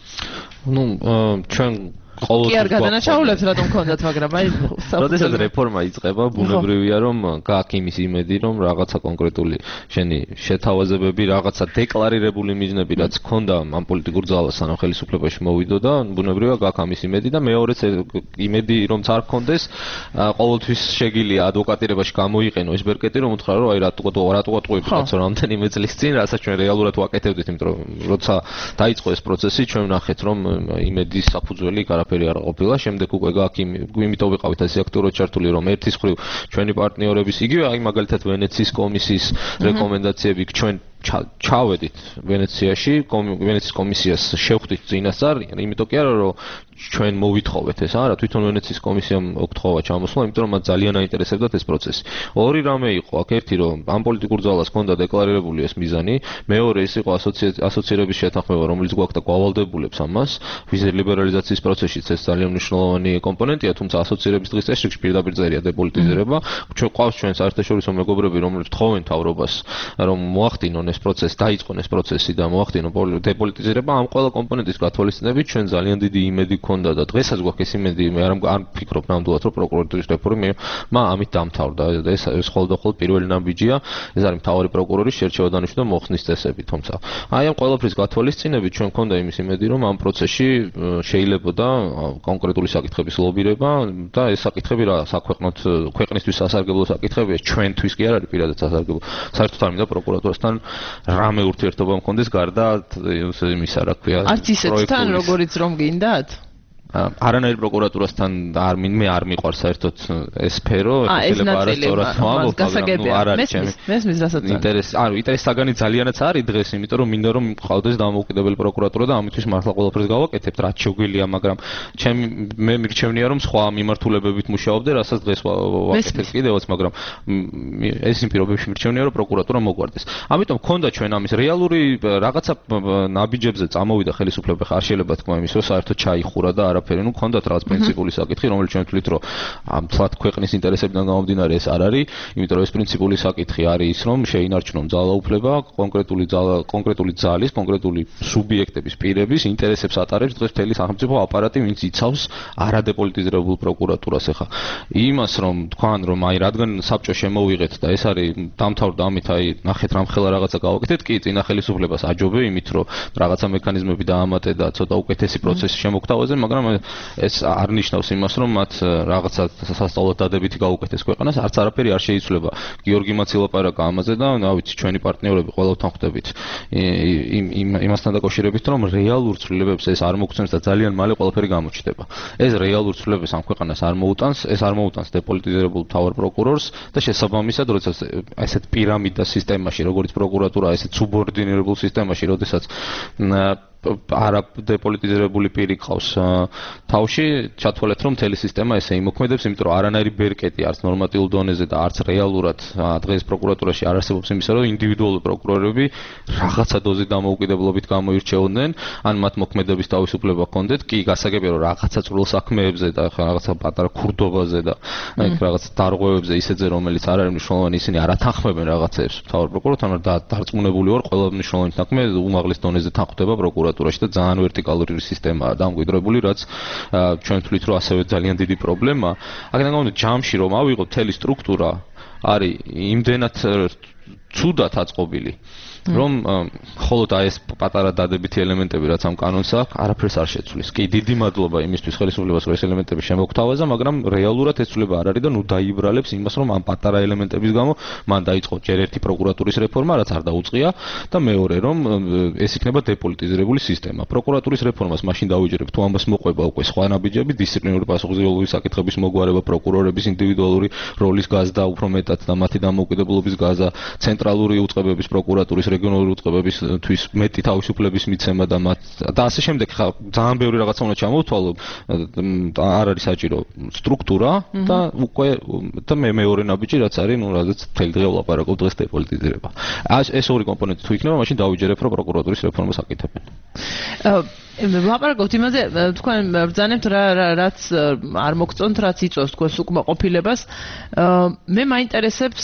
ну, ჩვენ
კი არ გადანაშაულებთ რატომ გქონდათ, მაგრამ აი
როდესაც რეფორმა იწყება, ბუნებრივია რომ გააქვს იმის იმედი, რომ რაღაცა კონკრეტული შენი შეთავაზებები, რაღაცა დეკლარირებული მიზნები, რაც გქონდა ამ პოლიტიკურ ძალას სანამ ხელისუფლებაში მოვიდოდა, ბუნებრივია გააქვს ამის იმედი და მეორეც იმედი რომც არ გქონდეს, ყოველთვის შეგიძლია ადვოკატირებაში გამოიყენო ეს ბერკეტი, რომ უთხრა რომ აი რატო რატო ყყვები კაცო რამდენიმე წლის წინ, რასაც ჩვენ რეალურად ვაკეთებდით, იმიტომ რომ როცა დაიწყო ეს პროცესი, ჩვენ ვნახეთ რომ იმედის საფუძველი არაფერი არ ყოფილა, შემდეგ უკვე გააქვს იმიტომ ვიყავით ასე აქტიურად ჩართული, რომ ერთის მხრივ ჩვენი პარტნიორების, იგივე აი მაგალითად ვენეციის კომისიის რეკომენდაციები ჩვენ ჩავედით ვენეციაში, ვენეციის კომისიას შევხვდით წინასწარ, იმიტომ კი არა რომ ჩვენ მოვითხოვეთ ეს, არა, თვითონ ვენეციის კომისიამ ოქთხოვა ჩამოსვლა, იმიტომ რომ მათ ძალიან აინტერესებდათ ეს პროცესი. ორი რამე იყო, აქ ერთი რომ ამ პოლიტიკურ ძალას ჰქონდა დეკლარირებული ეს მიზანი, მეორე ის იყო ასოცირების შეთანხმება, რომელიც გვაქვს და გვავალდებულებს ამას, ვიზის ლიბერალიზაციის პროცესშიც ეს ძალიან მნიშვნელოვანი კომპონენტია, თუმცა ასოცირების დღის წესრიგში პირდაპირ წერია დეპოლიტიზირება. ჩვენ ყავს ჩვენ საერთაშორისო მეგობრები, რომლებიც თხოვენ მთავრობას, რომ მოახდინონ ეს პროცესი, დაიწყონ ეს პროცესი და მოახდინონ დეპოლიტიზირება. ამ ყველა კომპონენტის გათვალისწინებით ჩვენ ძალიან დიდი იმედი გქონდა და დღესაც გვაქვს ეს იმედი, მე არ არ ვფიქრობ ნამდვილად რომ პროკურატურის რეფორმა ამით დამთავრდა. ეს ეს ხოლმე ხოლმე პირველი ნაბიჯია, ეს არის მთავარი პროკურორის შერჩევა დანიშნვა მოხსნის წესები, თუმცა აი ამ ყველაფრის გათვალისწინებით ჩვენ გქონდა იმის იმედი, რომ ამ პროცესში შეიძლებოდა კონკრეტული საკითხების ლობირება და ეს საკითხები რა საქვეყნოთ ქვეყნისთვის სასარგებლო საკითხებია, ჩვენთვის კი არ არის პირადად სასარგებლო. საერთოდ არ მინდა პროკურატურასთან რამე ურთიერთობა მქონდეს გარდა იმისა, რა ქვია,
არც ისეთთან, როგორიც რომ გინდათ?
არანაირ პროკურატურასთან არ მე არ მიყვარს საერთოდ ეს სფერო, შეიძლება არასწორად ვამბობ, მაგრამ არ არის ჩემი.
მესმის რასაც
ინტერესი, არა, ინტერესი საგანი ძალიანაც არის დღეს, იმიტომ რომ მინდა რომ მყავდეს დამოუკიდებელი პროკურატურა და ამისთვის მართლა ყველაფერს გავაკეთებთ, რაც შეგვიძლია, მაგრამ ჩემი მე მირჩევნია რომ სხვა მიმართულებებით მუშაობდე, რასაც დღეს ვაკეთებ კიდევაც, მაგრამ ეს იმ პირობებში მირჩევნია რომ პროკურატურა მოგვარდეს. ამიტომ მქონდა ჩვენ ამის რეალური რაღაცა ნაბიჯებზე წამოვიდა ხელისუფლება, არ შეიძლება თქვა იმის რომ საერთოდ ჩაიხურა და არაფერი, ну, გქონდათ რაღაც პრინციპული საკითხი, რომელიც ჩვენ თვლით, რომ ამ თლათ ქვეყნის ინტერესებიდან გამომდინარე ეს არ არის, იმიტომ რომ ეს პრინციპული საკითხი არის ის, რომ შეინარჩუნონ ძალაუფლება, კონკრეტული ძალა, კონკრეტული ძალის, კონკრეტული სუბიექტების, პირების ინტერესებს ატარებს დღეს მთელი სახელმწიფო აპარატი, ვინც იცავს არადეპოლიტიზირებულ პროკურატურას. ახლა იმას რომ თქვან, რომ აი რადგან საბჭო შემოვიღეთ და ეს არის დამთავრდა ამით, აი ნახეთ რამხელა რაღაცა გავაკეთეთ, კი წინა ხელისუფლებას აჯობე იმით, რომ რაღაცა მექანიზმები დაამატე და ცოტა უკეთესი პროცესი შემოგთავაზე, მაგრამ ეს არ ნიშნავს იმას, რომ მათ რაღაცა სასწავლო დადებითი გაუკეთეს ქვეყანას, არც არაფერი არ შეიცვლება. გიორგი მაცილაპარაკა ამაზე და რა ვიცი, ჩვენი პარტნიორები ყველავთან ხვდებით იმ იმასთან დაკავშირებით, რომ რეალურ ცვლილებებს ეს არ მოგცემს და ძალიან მალე ყველაფერი გამოჩნდება. ეს რეალურ ცვლილებებს ამ ქვეყანას არ მოუტანს, ეს არ მოუტანს დეპოლიტიზირებულ მთავარ პროკურორს და შესაბამისად, როდესაც ესეთ პირამიდა სისტემაში, როგორც პროკურატურა, ესეთ სუბორდინირებულ სისტემაში, როდესაც არა დეპოლიტიზირებული პირი ყავს თავში, ჩათვალეთ რომ მთელი სისტემა ესე იმოქმედებს, იმიტომ რომ არანაირი ბერკეტი არც ნორმატიულ დონეზე და არც რეალურად დღეს პროკურატურაში არ არსებობს იმისა, რომ ინდივიდუალური პროკურორები რაღაცა დოზით დამოუკიდებლობით გამოირჩეოდნენ, ან მათ მოქმედების თავისუფლება ჰქონდეთ, კი გასაგებია რომ რაღაცა წვრილ საქმეებზე და რაღაცა პატარა ქურდობაზე და რაღაც დარღვევებზე ისეთზე, რომელიც არ არის მნიშვნელოვანი, ისინი არ ათანხმებენ რაღაცებს მთავარ პროკურორთან, და დარწმუნებული ვარ, ყველა მნიშვნელოვანი საქმე უმაღლეს დონეზე თანხმდება პროკურატურაში და ძალიან ვერტიკალური სისტემაა დამკვიდრებული, რაც ჩვენ თვლით რომ ასევე ძალიან დიდი პრობლემაა. აქედან გამომდინარე, ჯამში რომ ავიღოთ მთელი სტრუქტურა არის იმდენად ცუდად აწყობილი, რომ მხოლოდ აი ეს პატარა დადებითი ელემენტები რაც ამ კანონს აქვს, არაფერს არ შეცვლის. კი, დიდი მადლობა იმისთვის ხელისუფლებას, რომ ეს ელემენტები შემოგთავაზა, მაგრამ რეალურად ეს ცვლილება არ არის და ნუ დაიბრალებს იმას, რომ ამ პატარა ელემენტების გამო მან დაიწყო ჯერ ერთი პროკურატურის რეფორმა, რაც არ დაუწყია, და მეორე, რომ ეს იქნება დეპოლიტიზირებული სისტემა. პროკურატურის რეფორმას მაშინ დავიჯერებ, თუ ამას მოყვება უკვე სხვა ნაბიჯები, დისციპლინური პასუხისმგებლობის საკითხების მოგვარება, პროკურორების ინდივიდუალური როლის გაზრდა უფრო მეტად და მათი დამოუკიდებლობის გაზრდა, ცენტრალური უწყებების პროკურატურის რეგიონალური უწყებებისთვის მეტი თავისუფლების მიცემა და მათ და ასე შემდეგ. ხა ძალიან ბევრი რაღაცა უნდა ჩამოვთვალო, არ არის საჭირო სტრუქტურა და უკვე და მე მეორე ნაბიჯი რაც არის, ნუ რადგან მთელი დღე ვლაპარაკობ დღეს დეპოლიტიზირება. ეს ორი კომპონენტი თუ იქნება, მაშინ დავიჯერებ, რომ პროკურატურის რეფორმას აკეთებენ.
ვლაპარაკობთ იმაზე, თქვენ ბრძანებთ რა რაც არ მოგწონთ, რაც იწვევს თქვენს უკმაყოფილებას. მე მაინტერესებს,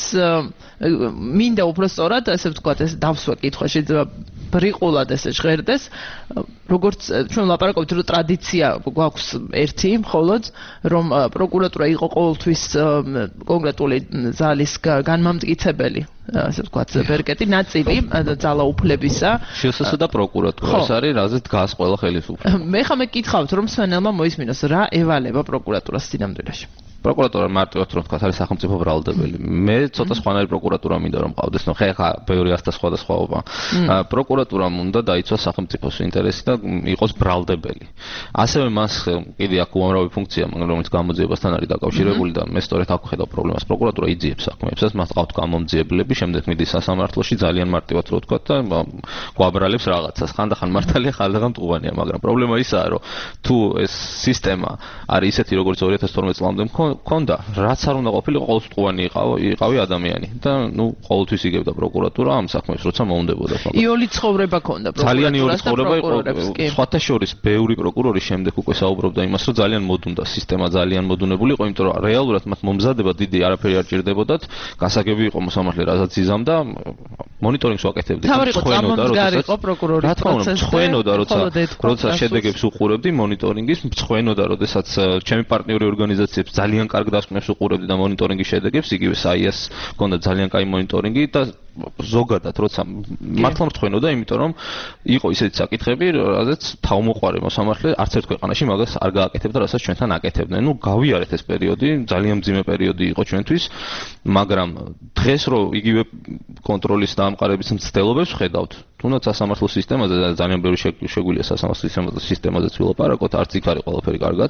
მინდა უფრო სწორად, ასე ვთქვათ, ეს დავსვა კითხვა შეიძლება ბრიყულად ესე ჟღერდეს, როგორც ჩვენ ვლაპარაკობთ, რომ ტრადიცია გვაქვს ერთი, მხოლოდ რომ პროკურატურა იყო ყოველთვის კონკრეტული ძალის განმამტკიცებელი, ასე ვთქვათ, ბერკეტი ნაწილი ძალაუფლებისა.
შესაძლოა და პროკურატურა ეს არის, რაზეც დგას ყველა ხელისუფლება.
მე ხა მე გითხავთ, რომ სვენელმა მოისმინოს რა ევალება პროკურატურას წინამდვილაში.
პროკურატურა მარტივად რომ თქვა არის სახელმწიფო ბრალდებელი. მე ცოტა სხვანაირი პროკურატურა მინდა რომ ყავდეს, ნუ ხა ბევრი ასთა სხვადასხვაობა. პროკურატურამ უნდა დაიცვას სახელმწიფოს ინტერესი და იყოს ბრალდებელი. ასევე მას კიდე აქვს უამრავი ფუნქცია, მაგრამ რომელიც გამოძიებასთან არის დაკავშირებული და მე სწორედ აქ ვხედავ პრობლემას. პროკურატურა იძიებს საქმეებსაც, მას ყავთ გამომძიებლები, შემდეგ მიდის სასამართლოში, ძალიან მარტივად რო ვთქვა და გვაბრალებს რაღაცას. ხანდახან მართალია, ხანდახან მტყუβანია, მაგრამ პრობლემა ისაა, რომ თუ ეს სისტემა არის ისეთი, როგორც ორი ათას თორმეტ წლამდე მქონდა, რაც არ უნდა ყოფილიყო, ყოველთვის მტყუვანი იყავი ადამიანი და ნუ ყოველთვის იგებდა პროკურატურა ამ საქმეს, როცა მოუნდებოდა.
იული ცხოვრება ქონდა
ძალიან იური ცხოვრება იყო, სხვათა შორის ბევრი პროკურორი შემდეგ უკვე საუბრობდა იმას, რომ ძალიან მოდუნდა სისტემა, ძალიან მოდუნებული იყო, იმიტომ რომ რეალურად მათ მომზადება დიდი არაფერი არ ჭირდებოდათ, გასაგები იყო მოსამართლე რასაც იზამდა, მონიტორინგს ვაკეთებდი.
მწხვენოდა იყო პროკურორის პროცესზე.
მწხვენოდა როცა როცა შედეგებს უყურებდი მონიტორინგის, მწხვენოდა როდესაც ჩემი პარტნიორი ორგანიზაციებს ძალიან კარგ დასკვნებს უყურებდი და მონიტორინგის შედეგებს, იგივე საიას ჰქონდა ძალიან კაი მონიტორინგი და ზოგადად როცა მართლა მწხვენოდა, იმიტომ რომ იყო ისეთი საკითხები, რაზეც თავმოყარე მოსამართლე არც ერთ ქვეყანაში მაგას არ გააკეთებდა, რასაც ჩვენთან აკეთებდნენ. ნუ გავიარეთ ეს პერიოდი, ძალიან მძიმე პერიოდი იყო ჩვენთვის, მაგრამ დღეს რო იგივე კონტროლის და ამყარების მცდელობებს ვხედავთ, თუნდაც სასამართლო სისტემაზე ძალიან ბევრი შეგვიძლია სასამართლო სისტემაზე ვილაპარაკოთ, არც იქ არის ყველაფერი კარგად.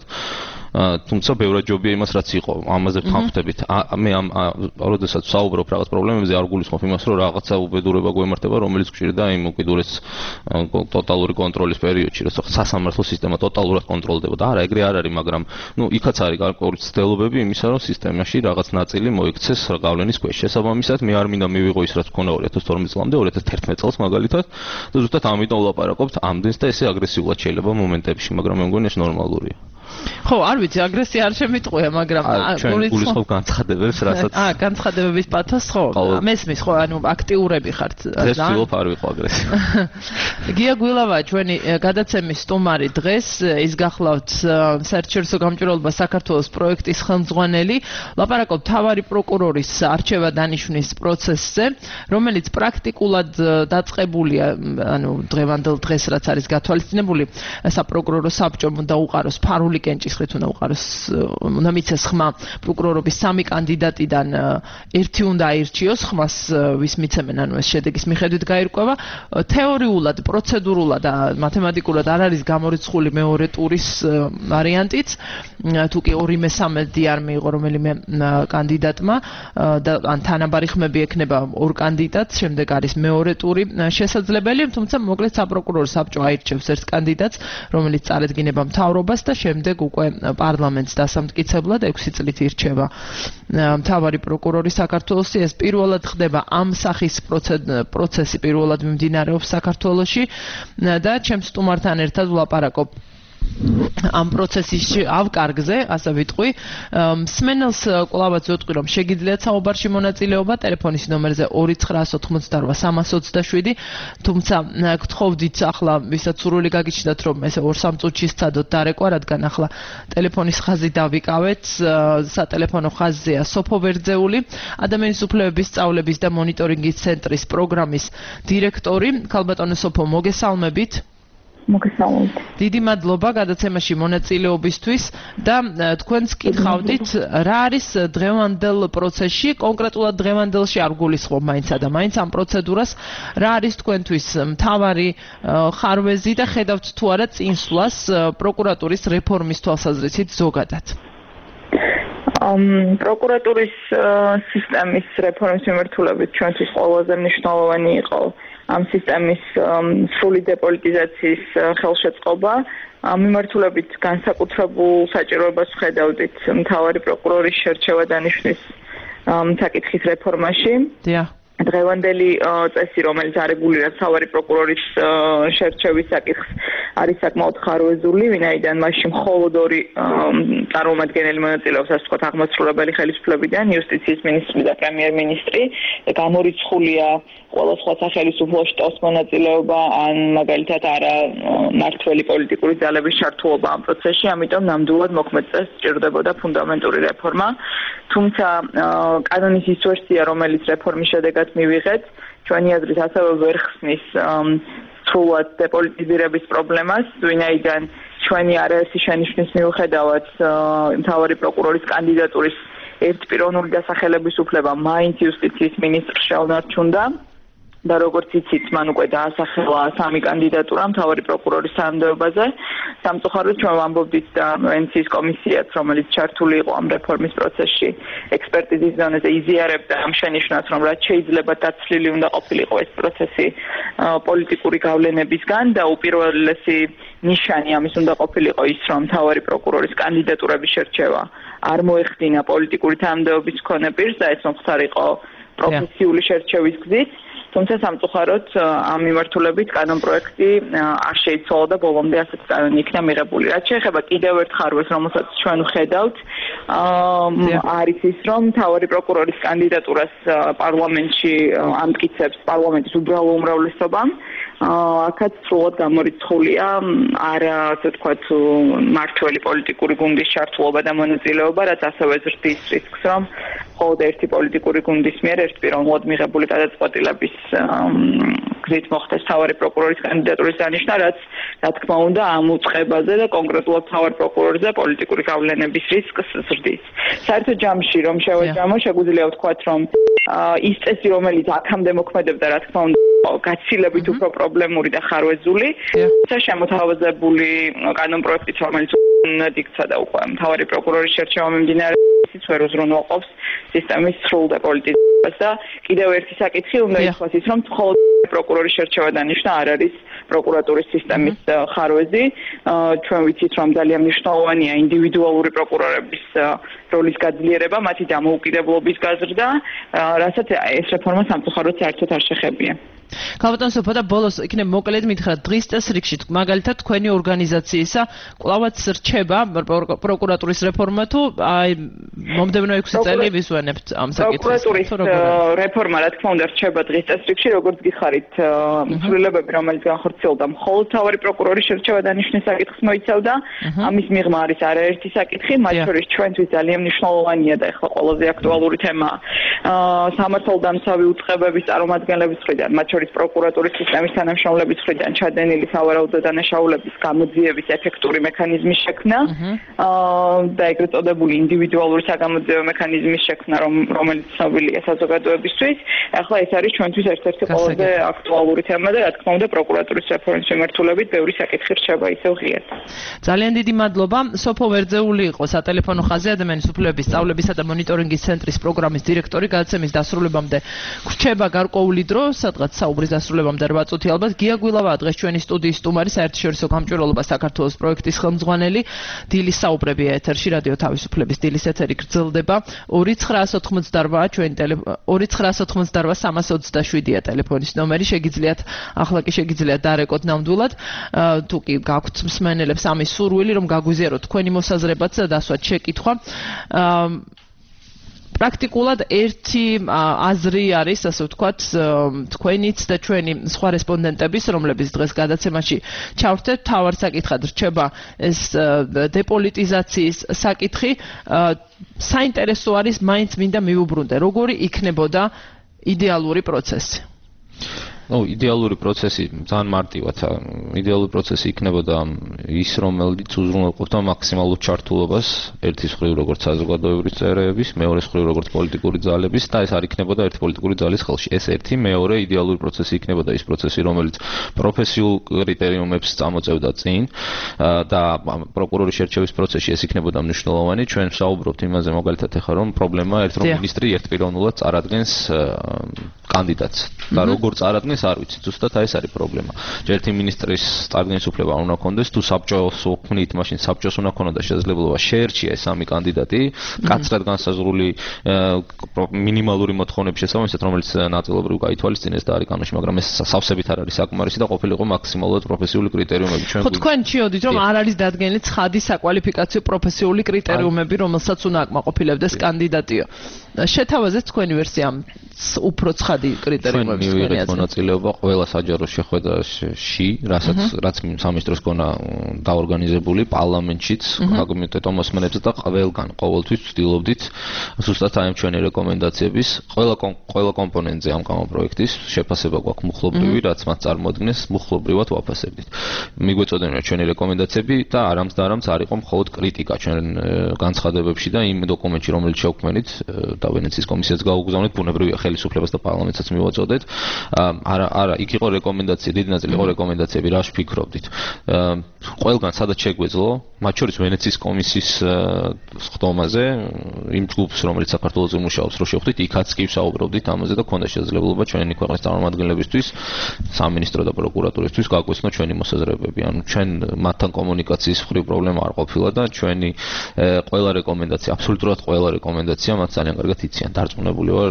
თუმცა ბევრად ჯობია იმას რაც იყო, ამაზე ვთანხმდებით. მე ამ როდესაც ვსაუბრობ რაღაც პრობლემებზე, არ გულისხმობ იმას, რომ რაღაცა უბედურება გვემართება, რომელიც გვჭირდა იმ უკიდურეს ტოტალური კონტროლის პერიოდში, როცა სასამართლო სისტემა ტოტალურად კონტროლდებოდა. არა, ეგრე არ არის, მაგრამ ნუ იქაც არის გარკვეული ცდილობები იმისა, რომ სისტემაში რაღაც ნაწილი მოიქცეს გავლენის ქვეშ. შესაბამისად, მე არ მინდა მივიღო ის, რაც მქონდა ორი ათას თორმეტ წლამდე, ორი ათას თერთმეტ წელს მაგალითად, და ზუსტად ამიტომ ვლაპარაკობთ ამდენს და ესე აგრესიულად შეიძლება მომენტებში, მაგრამ მე მგონი ეს ნორმალურია.
ხო, არ ვიცი, აგრესია არ შემიტყვია, მაგრამ
გულისხმობ განცხადებებს, რასაც
აა, განცხადებების პათოს, ხო, მესმის, ხო, ანუ აქტიურები ხართ.
დღეს ვცდილობ არ ვიყო აგრესია.
გია გვილავა, ჩვენი გადაცემის სტუმარი დღეს, ის გახლავთ საერთაშორისო გამჭვირვალობა საქართველოს პროექტის ხელმძღვანელი, ლაპარაკობთ მთავარი პროკურორის არჩევა დანიშვნის პროცესზე, რომელიც პრაქტიკულად დაწყებულია, ანუ დღევანდელ დღეს რაც არის გათვალისწინებული, საპროკურორო საბჭომ უნდა უყაროს ფარული სრული კენჭისყრით უნდა უყაროს უნდა მიცეს ხმა პროკურორობის სამი კანდიდატიდან ერთი უნდა აირჩიოს ხმას ვის მიცემენ ანუ ეს შედეგის მიხედვით გაირკვევა თეორიულად პროცედურულად და მათემატიკურად არ არის გამორიცხული მეორე ტურის ვარიანტიც თუ კი ორი მესამედი არ მიიღო რომელიმე კანდიდატმა და ან თანაბარი ხმები ექნება ორ კანდიდატს შემდეგ არის მეორე ტური შესაძლებელი თუმცა მოკლედ საპროკურორო საბჭო აირჩევს ერთ კანდიდატს რომელიც წარედგინება მთავრობას და შემდეგ უკვე პარლამენტს დასამტკიცებლად ექვსი წლით ირჩევა მთავარი პროკურორი საქართველოსი ეს პირველად ხდება ამ სახის პროცესი პირველად მიმდინარეობს საქართველოში და ჩემს სტუმართან ერთად ვლაპარაკობ ამ პროცესში ავკარგზე, ასე ვიტყვი, მსმენელს კვლავაც ვიტყვი, რომ შეგიძლიათ საუბარში მონაწილეობა ტელეფონის ნომერზე ორი ცხრაას ოთხმოცდარბა სამას ოცდაშვიდი, თუმცა გთხოვდით ახლა ვისაც სურვილი გაგიჩნდათ, რომ ესე ორ სამ წუთში სცადოთ დარეკვა, რადგან ახლა ტელეფონის ხაზი დავიკავეთ, სატელეფონო ხაზია სოფო ვერძეული, ადამიანის უფლებების სწავლების და მონიტორინგის ცენტრის პროგრამის დირექტორი, ქალბატონო სოფო, მოგესალმებით.
მოგესალმებით.
დიდი მადლობა გადაცემაში მონაწილეობისთვის და თქვენს კითხავდით რა არის დღევანდელ პროცესში, კონკრეტულად დღევანდელში არ გულისხმობ მაინცა და მაინც ამ პროცედურას რა არის თქვენთვის მთავარი ხარვეზი და ხედავთ თუ არა წინსვლას პროკურატურის რეფორმის თვალსაზრისით ზოგადად.
პროკურატურის სისტემის რეფორმის მიმართულებით ჩვენთვის ყველაზე მნიშვნელოვანი იყო ამ სისტემის სრული დეპოლიტიზაციის ხელშეწყობა. მიმართულებით განსაკუთრებულ საჭიროებას ვხედავდით მთავარი პროკურორის შერჩევა დანიშვნის საკითხის რეფორმაში.
დიახ.
დღევანდელი წესი, რომელიც არეგულირებს მთავარი პროკურორის შერჩევის საკითხს, არის საკმაოდ ხარვეზული, ვინაიდან მასში მხოლოდ ორი წარმომადგენელი მონაწილეობს, ასე ვთქვათ, აღმასრულებელი ხელისუფლებიდან, იუსტიციის მინისტრი და პრემიერ-მინისტრი. გამორიცხულია ყველა სხვა სახელმწიფო შტოს მონაწილეობა, ან მაგალითად არა მართველი პოლიტიკური ძალების ჩართულობა ამ პროცესში, ამიტომ ნამდვილად მოქმედ წესს სჭირდებოდა ფუნდამენტური რეფორმა. თუმცა კანონის ის ვერსია, რომელიც რეფორმის შედეგად მივიღეთ, ჩვენი აზრით ასევე ვერ ხსნის სრულად დეპოლიტიზირების პრობლემას, ვინაიდან ჩვენი არაერთი შენიშვნის მიუხედავად მთავარი პროკურორის კანდიდატურის ერთპიროვნული დასახელების უფლება მაინც იუსტიციის მინისტრს შეუნარჩუნდა. და როგორც იცით, მან უკვე დაასახელა სამი კანდიდატურა მთავარი პროკურორის თანამდებობაზე. სამწუხაროდ ჩვენ ვამბობდით და ვენეციის კომისიაც, რომელიც ჩართული იყო ამ რეფორმის პროცესში, ექსპერტიზის დონეზე იზიარებდა ამ შენიშვნას, რომ რაც შეიძლება დაცლილი უნდა ყოფილიყო ეს პროცესი პოლიტიკური გავლენებისგან და უპირველესი ნიშანი ამის უნდა ყოფილიყო ის, რომ მთავარი პროკურორის კანდიდატურების შერჩევა არ მოეხდინა პოლიტიკური თანამდებობის მქონე პირს და ეს მომხდარიყო პროფესიული შერჩევის გზით. თუმცა სამწუხაროდ ამ მიმართულებით კანონპროექტი არ შეიცვალა და ბოლომდე ასეთი კანონი იქნა მიღებული. რაც შეეხება კიდევ ერთ ხარვეს, რომელსაც ჩვენ ვხედავთ, არის ის, რომ მთავარი პროკურორის კანდიდატურას პარლამენტში ამტკიცებს პარლამენტის უბრალო უმრავლესობა. აქაც სრულად გამორიცხულია არა, ასე ვთქვათ, მართველი პოლიტიკური გუნდის ჩართულობა და მონაწილეობა, რაც ასევე ზრდის რისკს, რომ მხოლოდ ერთი პოლიტიკური გუნდის მიერ ერთპიროვნულად მიღებული გადაწყვეტილების გზით მოხდეს მთავარი პროკურორის კანდიდატურის დანიშვნა, რაც რა თქმა უნდა ამ უწყებაზე და კონკრეტულად მთავარ პროკურორზე პოლიტიკური გავლენების რისკს ზრდის. საერთო ჯამში რომ შევეჯამო, შეგვიძლია ვთქვათ, რომ ის წესი, რომელიც აქამდე მოქმედებდა, რა თქმა უნდა, გაცილებით უფრო პრობლემური და ხარვეზული, თუმცა შემოთავაზებული კანონპროექტით, რომელიც დიქცა და უკვე მთავარი პროკურორის შერჩევა მიმდინარეობს, ის ვერ უზრუნველყოფს სისტემის სრულ დეპოლიტიზაციას და კიდევ ერთი საკითხი უნდა ითქვას ის, რომ მხოლოდ პროკურორის შერჩევა დანიშვნა არ არის პროკურატურის სისტემის ხარვეზი. ჩვენ ვიცით, რომ ძალიან მნიშვნელოვანია ინდივიდუალური პროკურორების როლის გაძლიერება, მათი დამოუკიდებლობის გაზრდა, რასაც ეს რეფორმა სამწუხაროდ საერთოდ არ შეხებია.
ქალბატონო სოფო და ბოლოს იქნებ მოკლედ მითხრათ დღის წესრიგში მაგალითად თქვენი ორგანიზაციისა კვლავაც რჩება პროკურატურის რეფორმა თუ აი მომდევნო ექვსი წელი ვისვენებთ ამ საკითხს.
პროკურატურის რეფორმა რა თქმა უნდა რჩება დღის წესრიგში, როგორც გიხარით, ცვლილებები, რომელიც განხორციელდა მხოლოდ მთავარი პროკურორის შერჩევა დანიშვნის საკითხს მოიცავდა. ამის მიღმა არის არაერთი საკითხი, მათ შორის ჩვენთვის ძალიან მნიშვნელოვანია და ახლა ყველაზე აქტუალური თემაა სამართალდამცავი უწყებების წარმომადგენლების მხრიდან, მათ შორის არის პროკურატურის სისტემის თანამშრომლების მხრიდან ჩადენილი სავარაუდო დანაშაულების გამოძიების ეფექტური მექანიზმის შექმნა და ეგრეთ წოდებული ინდივიდუალური საგამოძიებო მექანიზმის შექმნა, რომელიც ცნობილია საზოგადოებისთვის. ახლა ეს არის ჩვენთვის ერთ-ერთი ყველაზე აქტუალური თემა და რა თქმა უნდა პროკურატურის რეფორმის მიმართულებით ბევრი საკითხი რჩება ისევ ღიად.
ძალიან დიდი მადლობა. სოფო ვერძეული იყო სატელეფონო ხაზზე ადამიანის უფლებების სწავლებისა და მონიტორინგის ცენტრის პროგრამის დირექტორი. გადაცემის დასრულებამდე გრჩება გარკვეული დრო, სადღაც საუბრის დასრულებამდე რვა წუთი ალბათ. გია გვილავაა დღეს ჩვენი სტუდიის სტუმარი, საერთაშორისო გამჭვირვალობა საქართველოს პროექტის ხელმძღვანელი. დილის საუბრებია ეთერში, რადიო თავისუფლების დილის ეთერი გრძელდება. ორი ცხრაას ოთხმოცდარბაა ჩვენი ტელეფონი, ორი ცხრაას ოთხმოცდარბა სამას ოცდაშვიდია ტელეფონის ნომერი. შეგიძლიათ ახლა კი შეგიძლიათ დარეკოთ ნამდვილად. თუ კი გაქვთ მსმენელებს ამის სურვილი, რომ გაგვიზიაროთ თქვენი მოსაზრებაც და დასვათ შეკითხვა. პრაქტიკულად ერთი აზრი არის, ასე ვთქვათ, თქვენიც და ჩვენი სხვა რესპონდენტების, რომლებიც დღეს გადაცემაში ჩავრთეთ, თავარ საკითხად რჩება ეს დეპოლიტიზაციის საკითხი. საინტერესო არის, მაინც მინდა მივუბრუნდე, როგორი იქნებოდა იდეალური პროცესი.
ну იდეალური პროცესი ძალიან მარტივად იდეალური პროცესი იქნებოდა ის რომელიც უზრუნველყოფდა მაქსიმალურ ჩართულობას ერთის მხრივ როგორც საზოგადოებრივი წევრების, მეორეს მხრივ როგორც პოლიტიკური ძალების და ეს არ იქნებოდა ერთი პოლიტიკური ძალის ხელში. ეს ერთი, მეორე იდეალური პროცესი იქნებოდა ის პროცესი, რომელიც პროფესიულ კრიტერიუმებს წამოწევდა წინ და პროკურორის შერჩევის პროცესში ეს იქნებოდა მნიშვნელოვანი. ჩვენ ვსაუბრობთ იმაზე მაგალითად ახლა რომ პრობლემა ერთ რომ მინისტრი ერთპიროვნულად წარადგენს კანდიდატს და როგორ წარადგენს არ ვიცი, ზუსტად აი ეს არის პრობლემა. ერთი მინისტრის წარდგენის უფლება არ უნდა ქონდეს, თუ საბჭოს უქმნით, მაშინ საბჭოს უნდა ქონოდა შესაძლებლობა შეერჩია სამი კანდიდატი, კაცრად განსაზღვრული მინიმალური მოთხოვნების შესაბამისად, რომელიც ნაწილობრივ გაითვალისწინეს და არის კანონში, მაგრამ ეს სავსებით არ არის საკმარისი და ყოფილიყო მაქსიმალურად პროფესიული კრიტერიუმები. ჩვენ
ხო თქვენ ჩიოდით რომ არ არის დადგენილი ცხადი საკვალიფიკაციო პროფესიული კრიტერიუმები, რომელსაც უნდა აკმაყოფილებდეს კანდიდატიო. შეთავაზეთ თქვენი ვერსია უფრო ცხადი კრიტერიუმების
მონაწილეობა ყველა საჯარო შეხვედრაში, რასაც რაც სამინისტროს გონა დაორგანიზებული პარლამენტშიც, კომიტეტო მოსმენებზე და ყველგან ყოველთვის ვცდილობდით ზუსტად აი ჩვენი რეკომენდაციების ყველა ყველა კომპონენტზე ამ გამოპროექტის შეფასება გვაქვს მუხლობრივი, რაც მას წარმოადგენს, მუხლობრივად ვაფასებდით. მიგვეწოდებინა ჩვენი რეკომენდაციები და არამც და არამც არ იყო მხოლოდ კრიტიკა ჩვენ განცხადებებში და იმ დოკუმენტში, რომელიც შევქმნით და ვენეციის კომისიას გაუგზავნეთ, ბუნებრივია ხელისუფლებას და პარლამენტსაც მივაწოდეთ. არა, არა, იქ იყო რეკომენდაცია, დიდი ნაწილი იყო რეკომენდაციები, რა ვფიქრობდით. ყველგან სადაც შეგვეძლო, მათ შორის ვენეციის კომისიის ხდომაზე, იმ ჯგუფს, რომელიც საქართველოში მუშაობს, რო შევხვდით, იქაც კი ვსაუბრობდით ამაზე და ქონდა შესაძლებლობა ჩვენი ქვეყნის წარმომადგენლებისთვის, სამინისტრო და პროკურატურისთვის გაგვესწრო ჩვენი მოსაზრებები. ანუ ჩვენ მათთან კომუნიკაციის მხრივ პრობლემა არ ყოფილა და ჩვენი ყველა რეკომენდაცია, აბსოლუტურად ყველა რეკომენდაცია მათ ძალიან კარგად იციან. დარწმუნებული ვარ.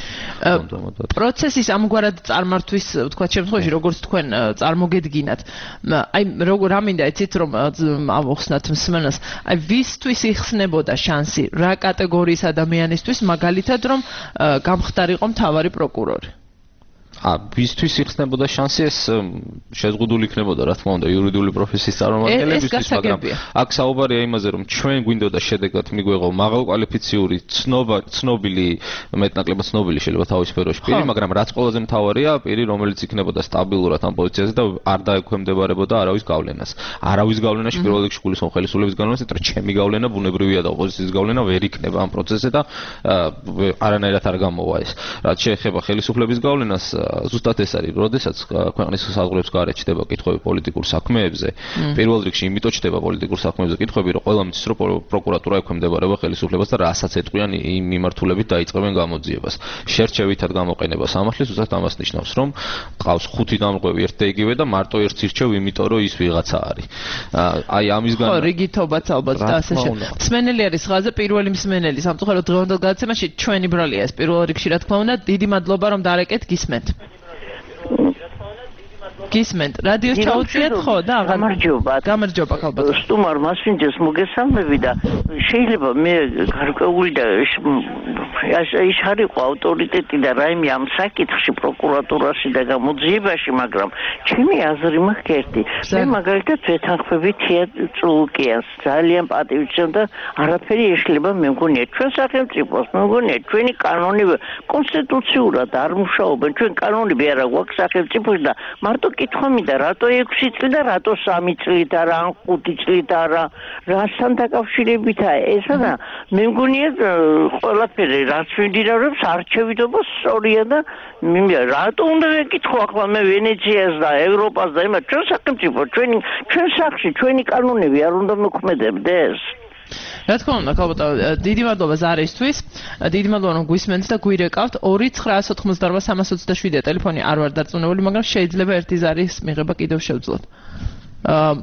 პროცესის ამგვარად წარმართვის, ვთქვათ, შემთხვევაში, როგორც თქვენ წარმოგედგინათ, აი რა მინდა იცით რომ ავხსნათ მსმენელს, აი ვისთვის იხსნებოდა შანსი, რა კატეგორიის ადამიანისთვის, მაგალითად რომ გამხდარიყო მთავარი პროკურორი?
ა ვისთვის იხსნებოდა შანსი ეს შეზღუდული იქნებოდა რა თქმა უნდა იურიდიული პროფესიის წარმომადგენლებისთვის, მაგრამ აქ საუბარია იმაზე რომ ჩვენ გვინდოდა შედეგად მიგვეღო მაღალკვალიფიციური ცნობა ცნობილი მეტნაკლებად ცნობილი შეიძლება თავის სფეროში პირი, მაგრამ რაც ყველაზე მთავარია პირი რომელიც იქნებოდა სტაბილურად ამ პოზიციაზე და არ დაექვემდებარებოდა არავის გავლენას. არავის გავლენაში პირველ რიგში გულისხმობ ხელისუფლების გავლენას, იმიტომ რომ ჩემი გავლენა ბუნებრივია და ოპოზიციის გავლენა ვერ იქნება ამ პროცესზე და არანაირად არ გამოვა ეს. რაც შეეხება ხელისუფლების გავლენას ზუსტად ეს არის, როდესაც ქვეყნის საზღვრებს გარეთ ჩდება კითხვები პოლიტიკურ საქმეებზე, პირველ რიგში იმიტომ ჩდება პოლიტიკურ საქმეებზე კითხვები, რომ ყველა მის რომ პროკურატურა ექვემდებარება ხელისუფლებას და რასაც ეტყვიან იმ მიმართულებით დაიწყებენ გამოძიებას. შერჩევითად გამოყენება სამართლის ზუსტად ამას ნიშნავს, რომ ყავს ხუთი დამრღვევი ერთ და იგივე და მარტო ერთს ირჩევ, იმიტომ რომ ის ვიღაცა არის. აი ამისგან
ხო, რიგითობაც ალბათ და ასე შემდეგ. მსმენელი არის ხაზზე, პირველი მსმენელი სამწუხაროდ დღევანდელ გადაცემაში ჩვენი ბრალია ეს პირველ რიგში, რა თქმა უნდა, დიდი მადლობა რომ დარეკეთ, გისმენთ. გისმენთ, რადიოს ჩაუწიეთ ხო და აღარ
გამარჯობა.
გამარჯობა ალბათ.
სტუმარ მასვინჯეს მოგესალმები და შეიძლება მე გარკვეული და ის არ იყო ავტორიტეტი და რაიმე ამ საკითხში პროკურატურაში და გამოძიებაში, მაგრამ ჩემი აზრი მაქვს ერთი. მე მაგალითად ვეთანხმები თია წულკიანს, ძალიან პატივისცემ და არაფერი ეშლება მე მგონია ჩვენ სახელმწიფოს, მე მგონია ჩვენი კანონი კონსტიტუციურად არ მუშაობენ, ჩვენ კანონები არა გვაქვს სახელმწიფოში და მარტო კითხვა მინდა, რატო ექვსი წელი და რატო სამი წლით არა, ან ხუთი წლით არა, რასთან დაკავშირებითაა ესა და მე მგონია ყველაფერი რაც ვინდირებს არჩევითობა სწორია და რატო უნდა ვეკითხო ახლა მე ვენეციას და ევროპას და იმას ჩვენ სახელმწიფო ჩვენი ჩვენ სახში ჩვენი კანონები არ უნდა მოქმედებდეს.
რა თქმა უნდა, ქალბატონო, დიდი მადლობა ზარისთვის. დიდი მადლობა რომ გვისმენთ და გვირეკავთ. ორი ცხრაას ოთხმოცდაორვა სამას ოცდაშვიდია ტელეფონი არ ვარ დარწმუნებული, მაგრამ შეიძლება ერთი ზარის მიღება კიდევ შევძლოთ. აა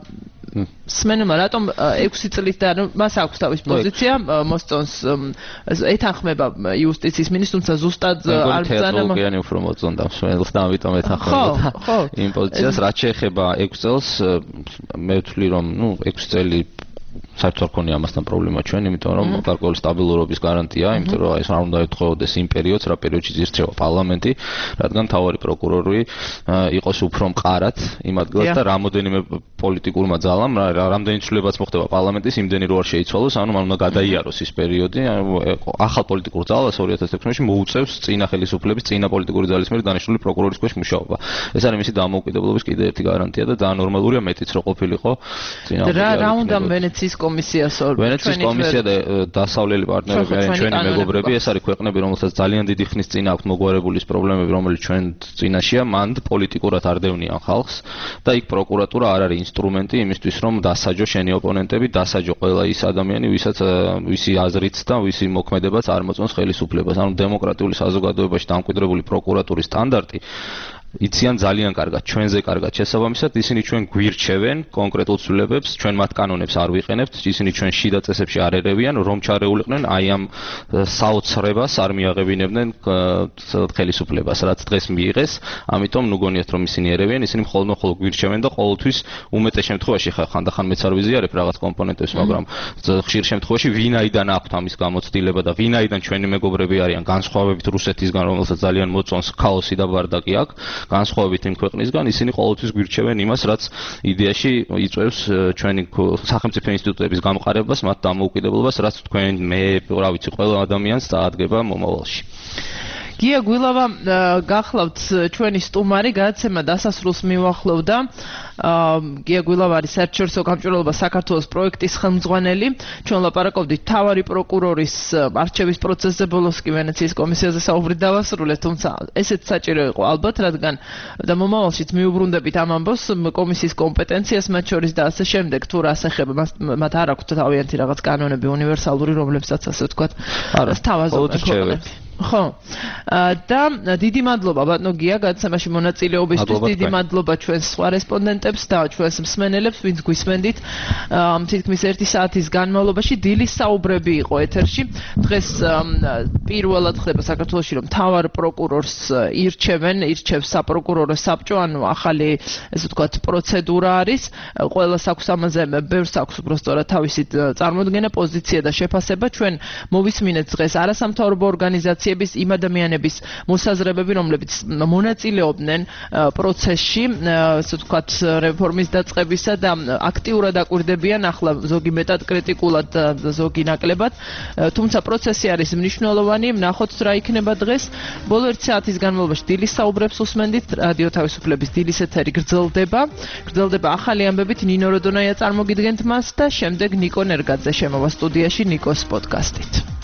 სმენმა რატომ ექვსი წლით და მას აქვს თავის პოზიცია მოსწონს ეთანხმება იუსტიციის მინისტრს, თუმცა ზუსტად არ ბრძანა
მოგიანი უფრო მოწონდა სმენელს და ამიტომ ეთანხმება იმ პოზიციას რაც შეეხება ექვსი წელს მე ვთვლი რომ ნუ ექვსი წელი საერთოდ არ ქონია ამასთან პრობლემა ჩვენ, იმიტომ რომ გარკვეული სტაბილურობის გარანტია, იმიტომ რომ ეს არ უნდა ეთხოვდეს იმ პერიოდს, რა პერიოდში ირჩევა პარლამენტი, რადგან მთავარი პროკურორი იყოს უფრო მყარად იმ ადგილას და რამოდენიმე პოლიტიკურმა ძალამ, რამდენი ცვლილებაც მოხდება პარლამენტის, იმდენი რო არ შეიცვალოს, ანუ მან უნდა გადაიაროს ის პერიოდი, ახალ პოლიტიკურ ძალას ორი ათას ექვსში მოუწევს წინა ხელისუფლების, წინა პოლიტიკური ძალის მიერ დანიშნული პროკურორის ქვეშ მუშაობა. ეს არის მისი დამოუკიდებლობის კიდევ ერთი გარანტია და ძალიან ნორმალურია მეტიც რო ყოფილიყო წინა.
რა რა უნდა ვენეციის კომისიას ორ
ვენეციის კომისია და დასავლელი პარტნიორები არიან ჩვენი მეგობრები, ეს არის ქვეყნები, რომელსაც ძალიან დიდი ხნის წინ აქვს მოგვარებული ის პრობლემები, რომელიც ჩვენ წინაშია, მანდ პოლიტიკურად არ დევნიან ხალხს და იქ პროკურატურა არ არის ინსტრუმენტი იმისთვის, რომ დასაჯო შენი ოპონენტები, დასაჯო ყველა ის ადამიანი, ვისაც ვისი აზრით და ვისი მოქმედებაც არ მოწონს ხელისუფლებას. ანუ დემოკრატიული საზოგადოებაში დამკვიდრებული პროკურატურის სტანდარტი იციან ძალიან კარგად, ჩვენზე კარგად შესაბამისად, ისინი ჩვენ გვირჩევენ კონკრეტულ ცვლილებებს, ჩვენ მათ კანონებს არ ვიყენებთ, ისინი ჩვენ შიდა წესებში არ ერევიან, რომ ჩარეულიყვნენ აი ამ საოცრებას არ მიაღებინებდნენ ხელისუფლებას, რაც დღეს მიიღეს, ამიტომ ნუ გონიათ რომ ისინი ერევიან, ისინი მხოლოდ მხოლოდ გვირჩევენ და ყოველთვის უმეტეს შემთხვევაში ხანდახან მეც არ ვიზიარებ რაღაც კომპონენტებს, მაგრამ ხშირ შემთხვევაში ვინაიდან აქვთ ამის გამოცდილება და ვინაიდან ჩვენი მეგობრები არიან განსხვავებით რუსეთისგან, რომელსაც ძალიან მოწონს ქაოსი და ბარდაკი აქვს. განსხვავებით იმ ქვეყნისგან ისინი ყოველთვის გვირჩევენ იმას, რაც იდეაში იწვევს ჩვენი სახელმწიფო ინსტიტუტების გამყარებას, მათ დამოუკიდებლობას, რაც თქვენ მე, რა ვიცი, ყველა ადამიანს დაადგება მომავალში.
გია გვილავა გახლავთ ჩვენი სტუმარი, გადაცემა დასასრულს მივახლოვდა. გია გვილავა არის საერთაშორისო გამჭვირვალობა საქართველოს პროექტის ხელმძღვანელი. ჩვენ ლაპარაკობდით მთავარი პროკურორის არჩევის პროცესზე, ბოლოს კი ვენეციის კომისიაზე საუბრი დავასრულეთ, თუმცა ესეც საჭირო იყო ალბათ, რადგან და მომავალშიც მიუბრუნდებით ამ ამბავს კომისიის კომპეტენციას მათ შორის და ასე შემდეგ, თუ რას ეხება, მათ არ აქვთ თავიანთი რაღაც კანონები უნივერსალური, რომლებსაც ასე ვთქვათ, სთავაზობენ ქვეყნები. ხო. და დიდი მადლობა ბატონო გია გადაცემაში მონაწილეობისთვის, დიდი მადლობა ჩვენს სხვა რესპონდენტებს და ჩვენს მსმენელებს, ვინც გვისმენდით. თითქმის ერთი საათის განმავლობაში დილის საუბრები იყო ეთერში. დღეს პირველად ხდება საქართველოში, რომ მთავარ პროკურორს ირჩევენ, ირჩევს საპროკურორო საბჭო, ანუ ახალი, ესე ვთქვათ, პროცედურა არის. ყველას აქვს ამაზე, ბევრს აქვს უბრალოდ თავისი წარმოდგენა, პოზიცია და შეფასება. ჩვენ მოვისმინეთ დღეს არასამთავრობო ორგანიზაცია იმ ადამიანების მოსაზრებები, რომლებიც მონაწილეობდნენ პროცესში, ასე ვთქვათ, რეფორმის დაწყებისა და აქტიურად აკვირდებიან, ახლა ზოგი მეტად კრიტიკულად და ზოგი ნაკლებად, თუმცა პროცესი არის მნიშვნელოვანი, ვნახოთ რა იქნება დღეს. ბოლო ერთი საათის განმავლობაში დილის საუბრებს უსმენდით, რადიო თავისუფლების დილის ეთერი გრძელდება, გრძელდება ახალი ამბებით, ნინო როდონაია წარმოგიდგენთ მას და შემდეგ ნიკო ნერგაძე შემოვა სტუდიაში ნიკოს პოდკასტით.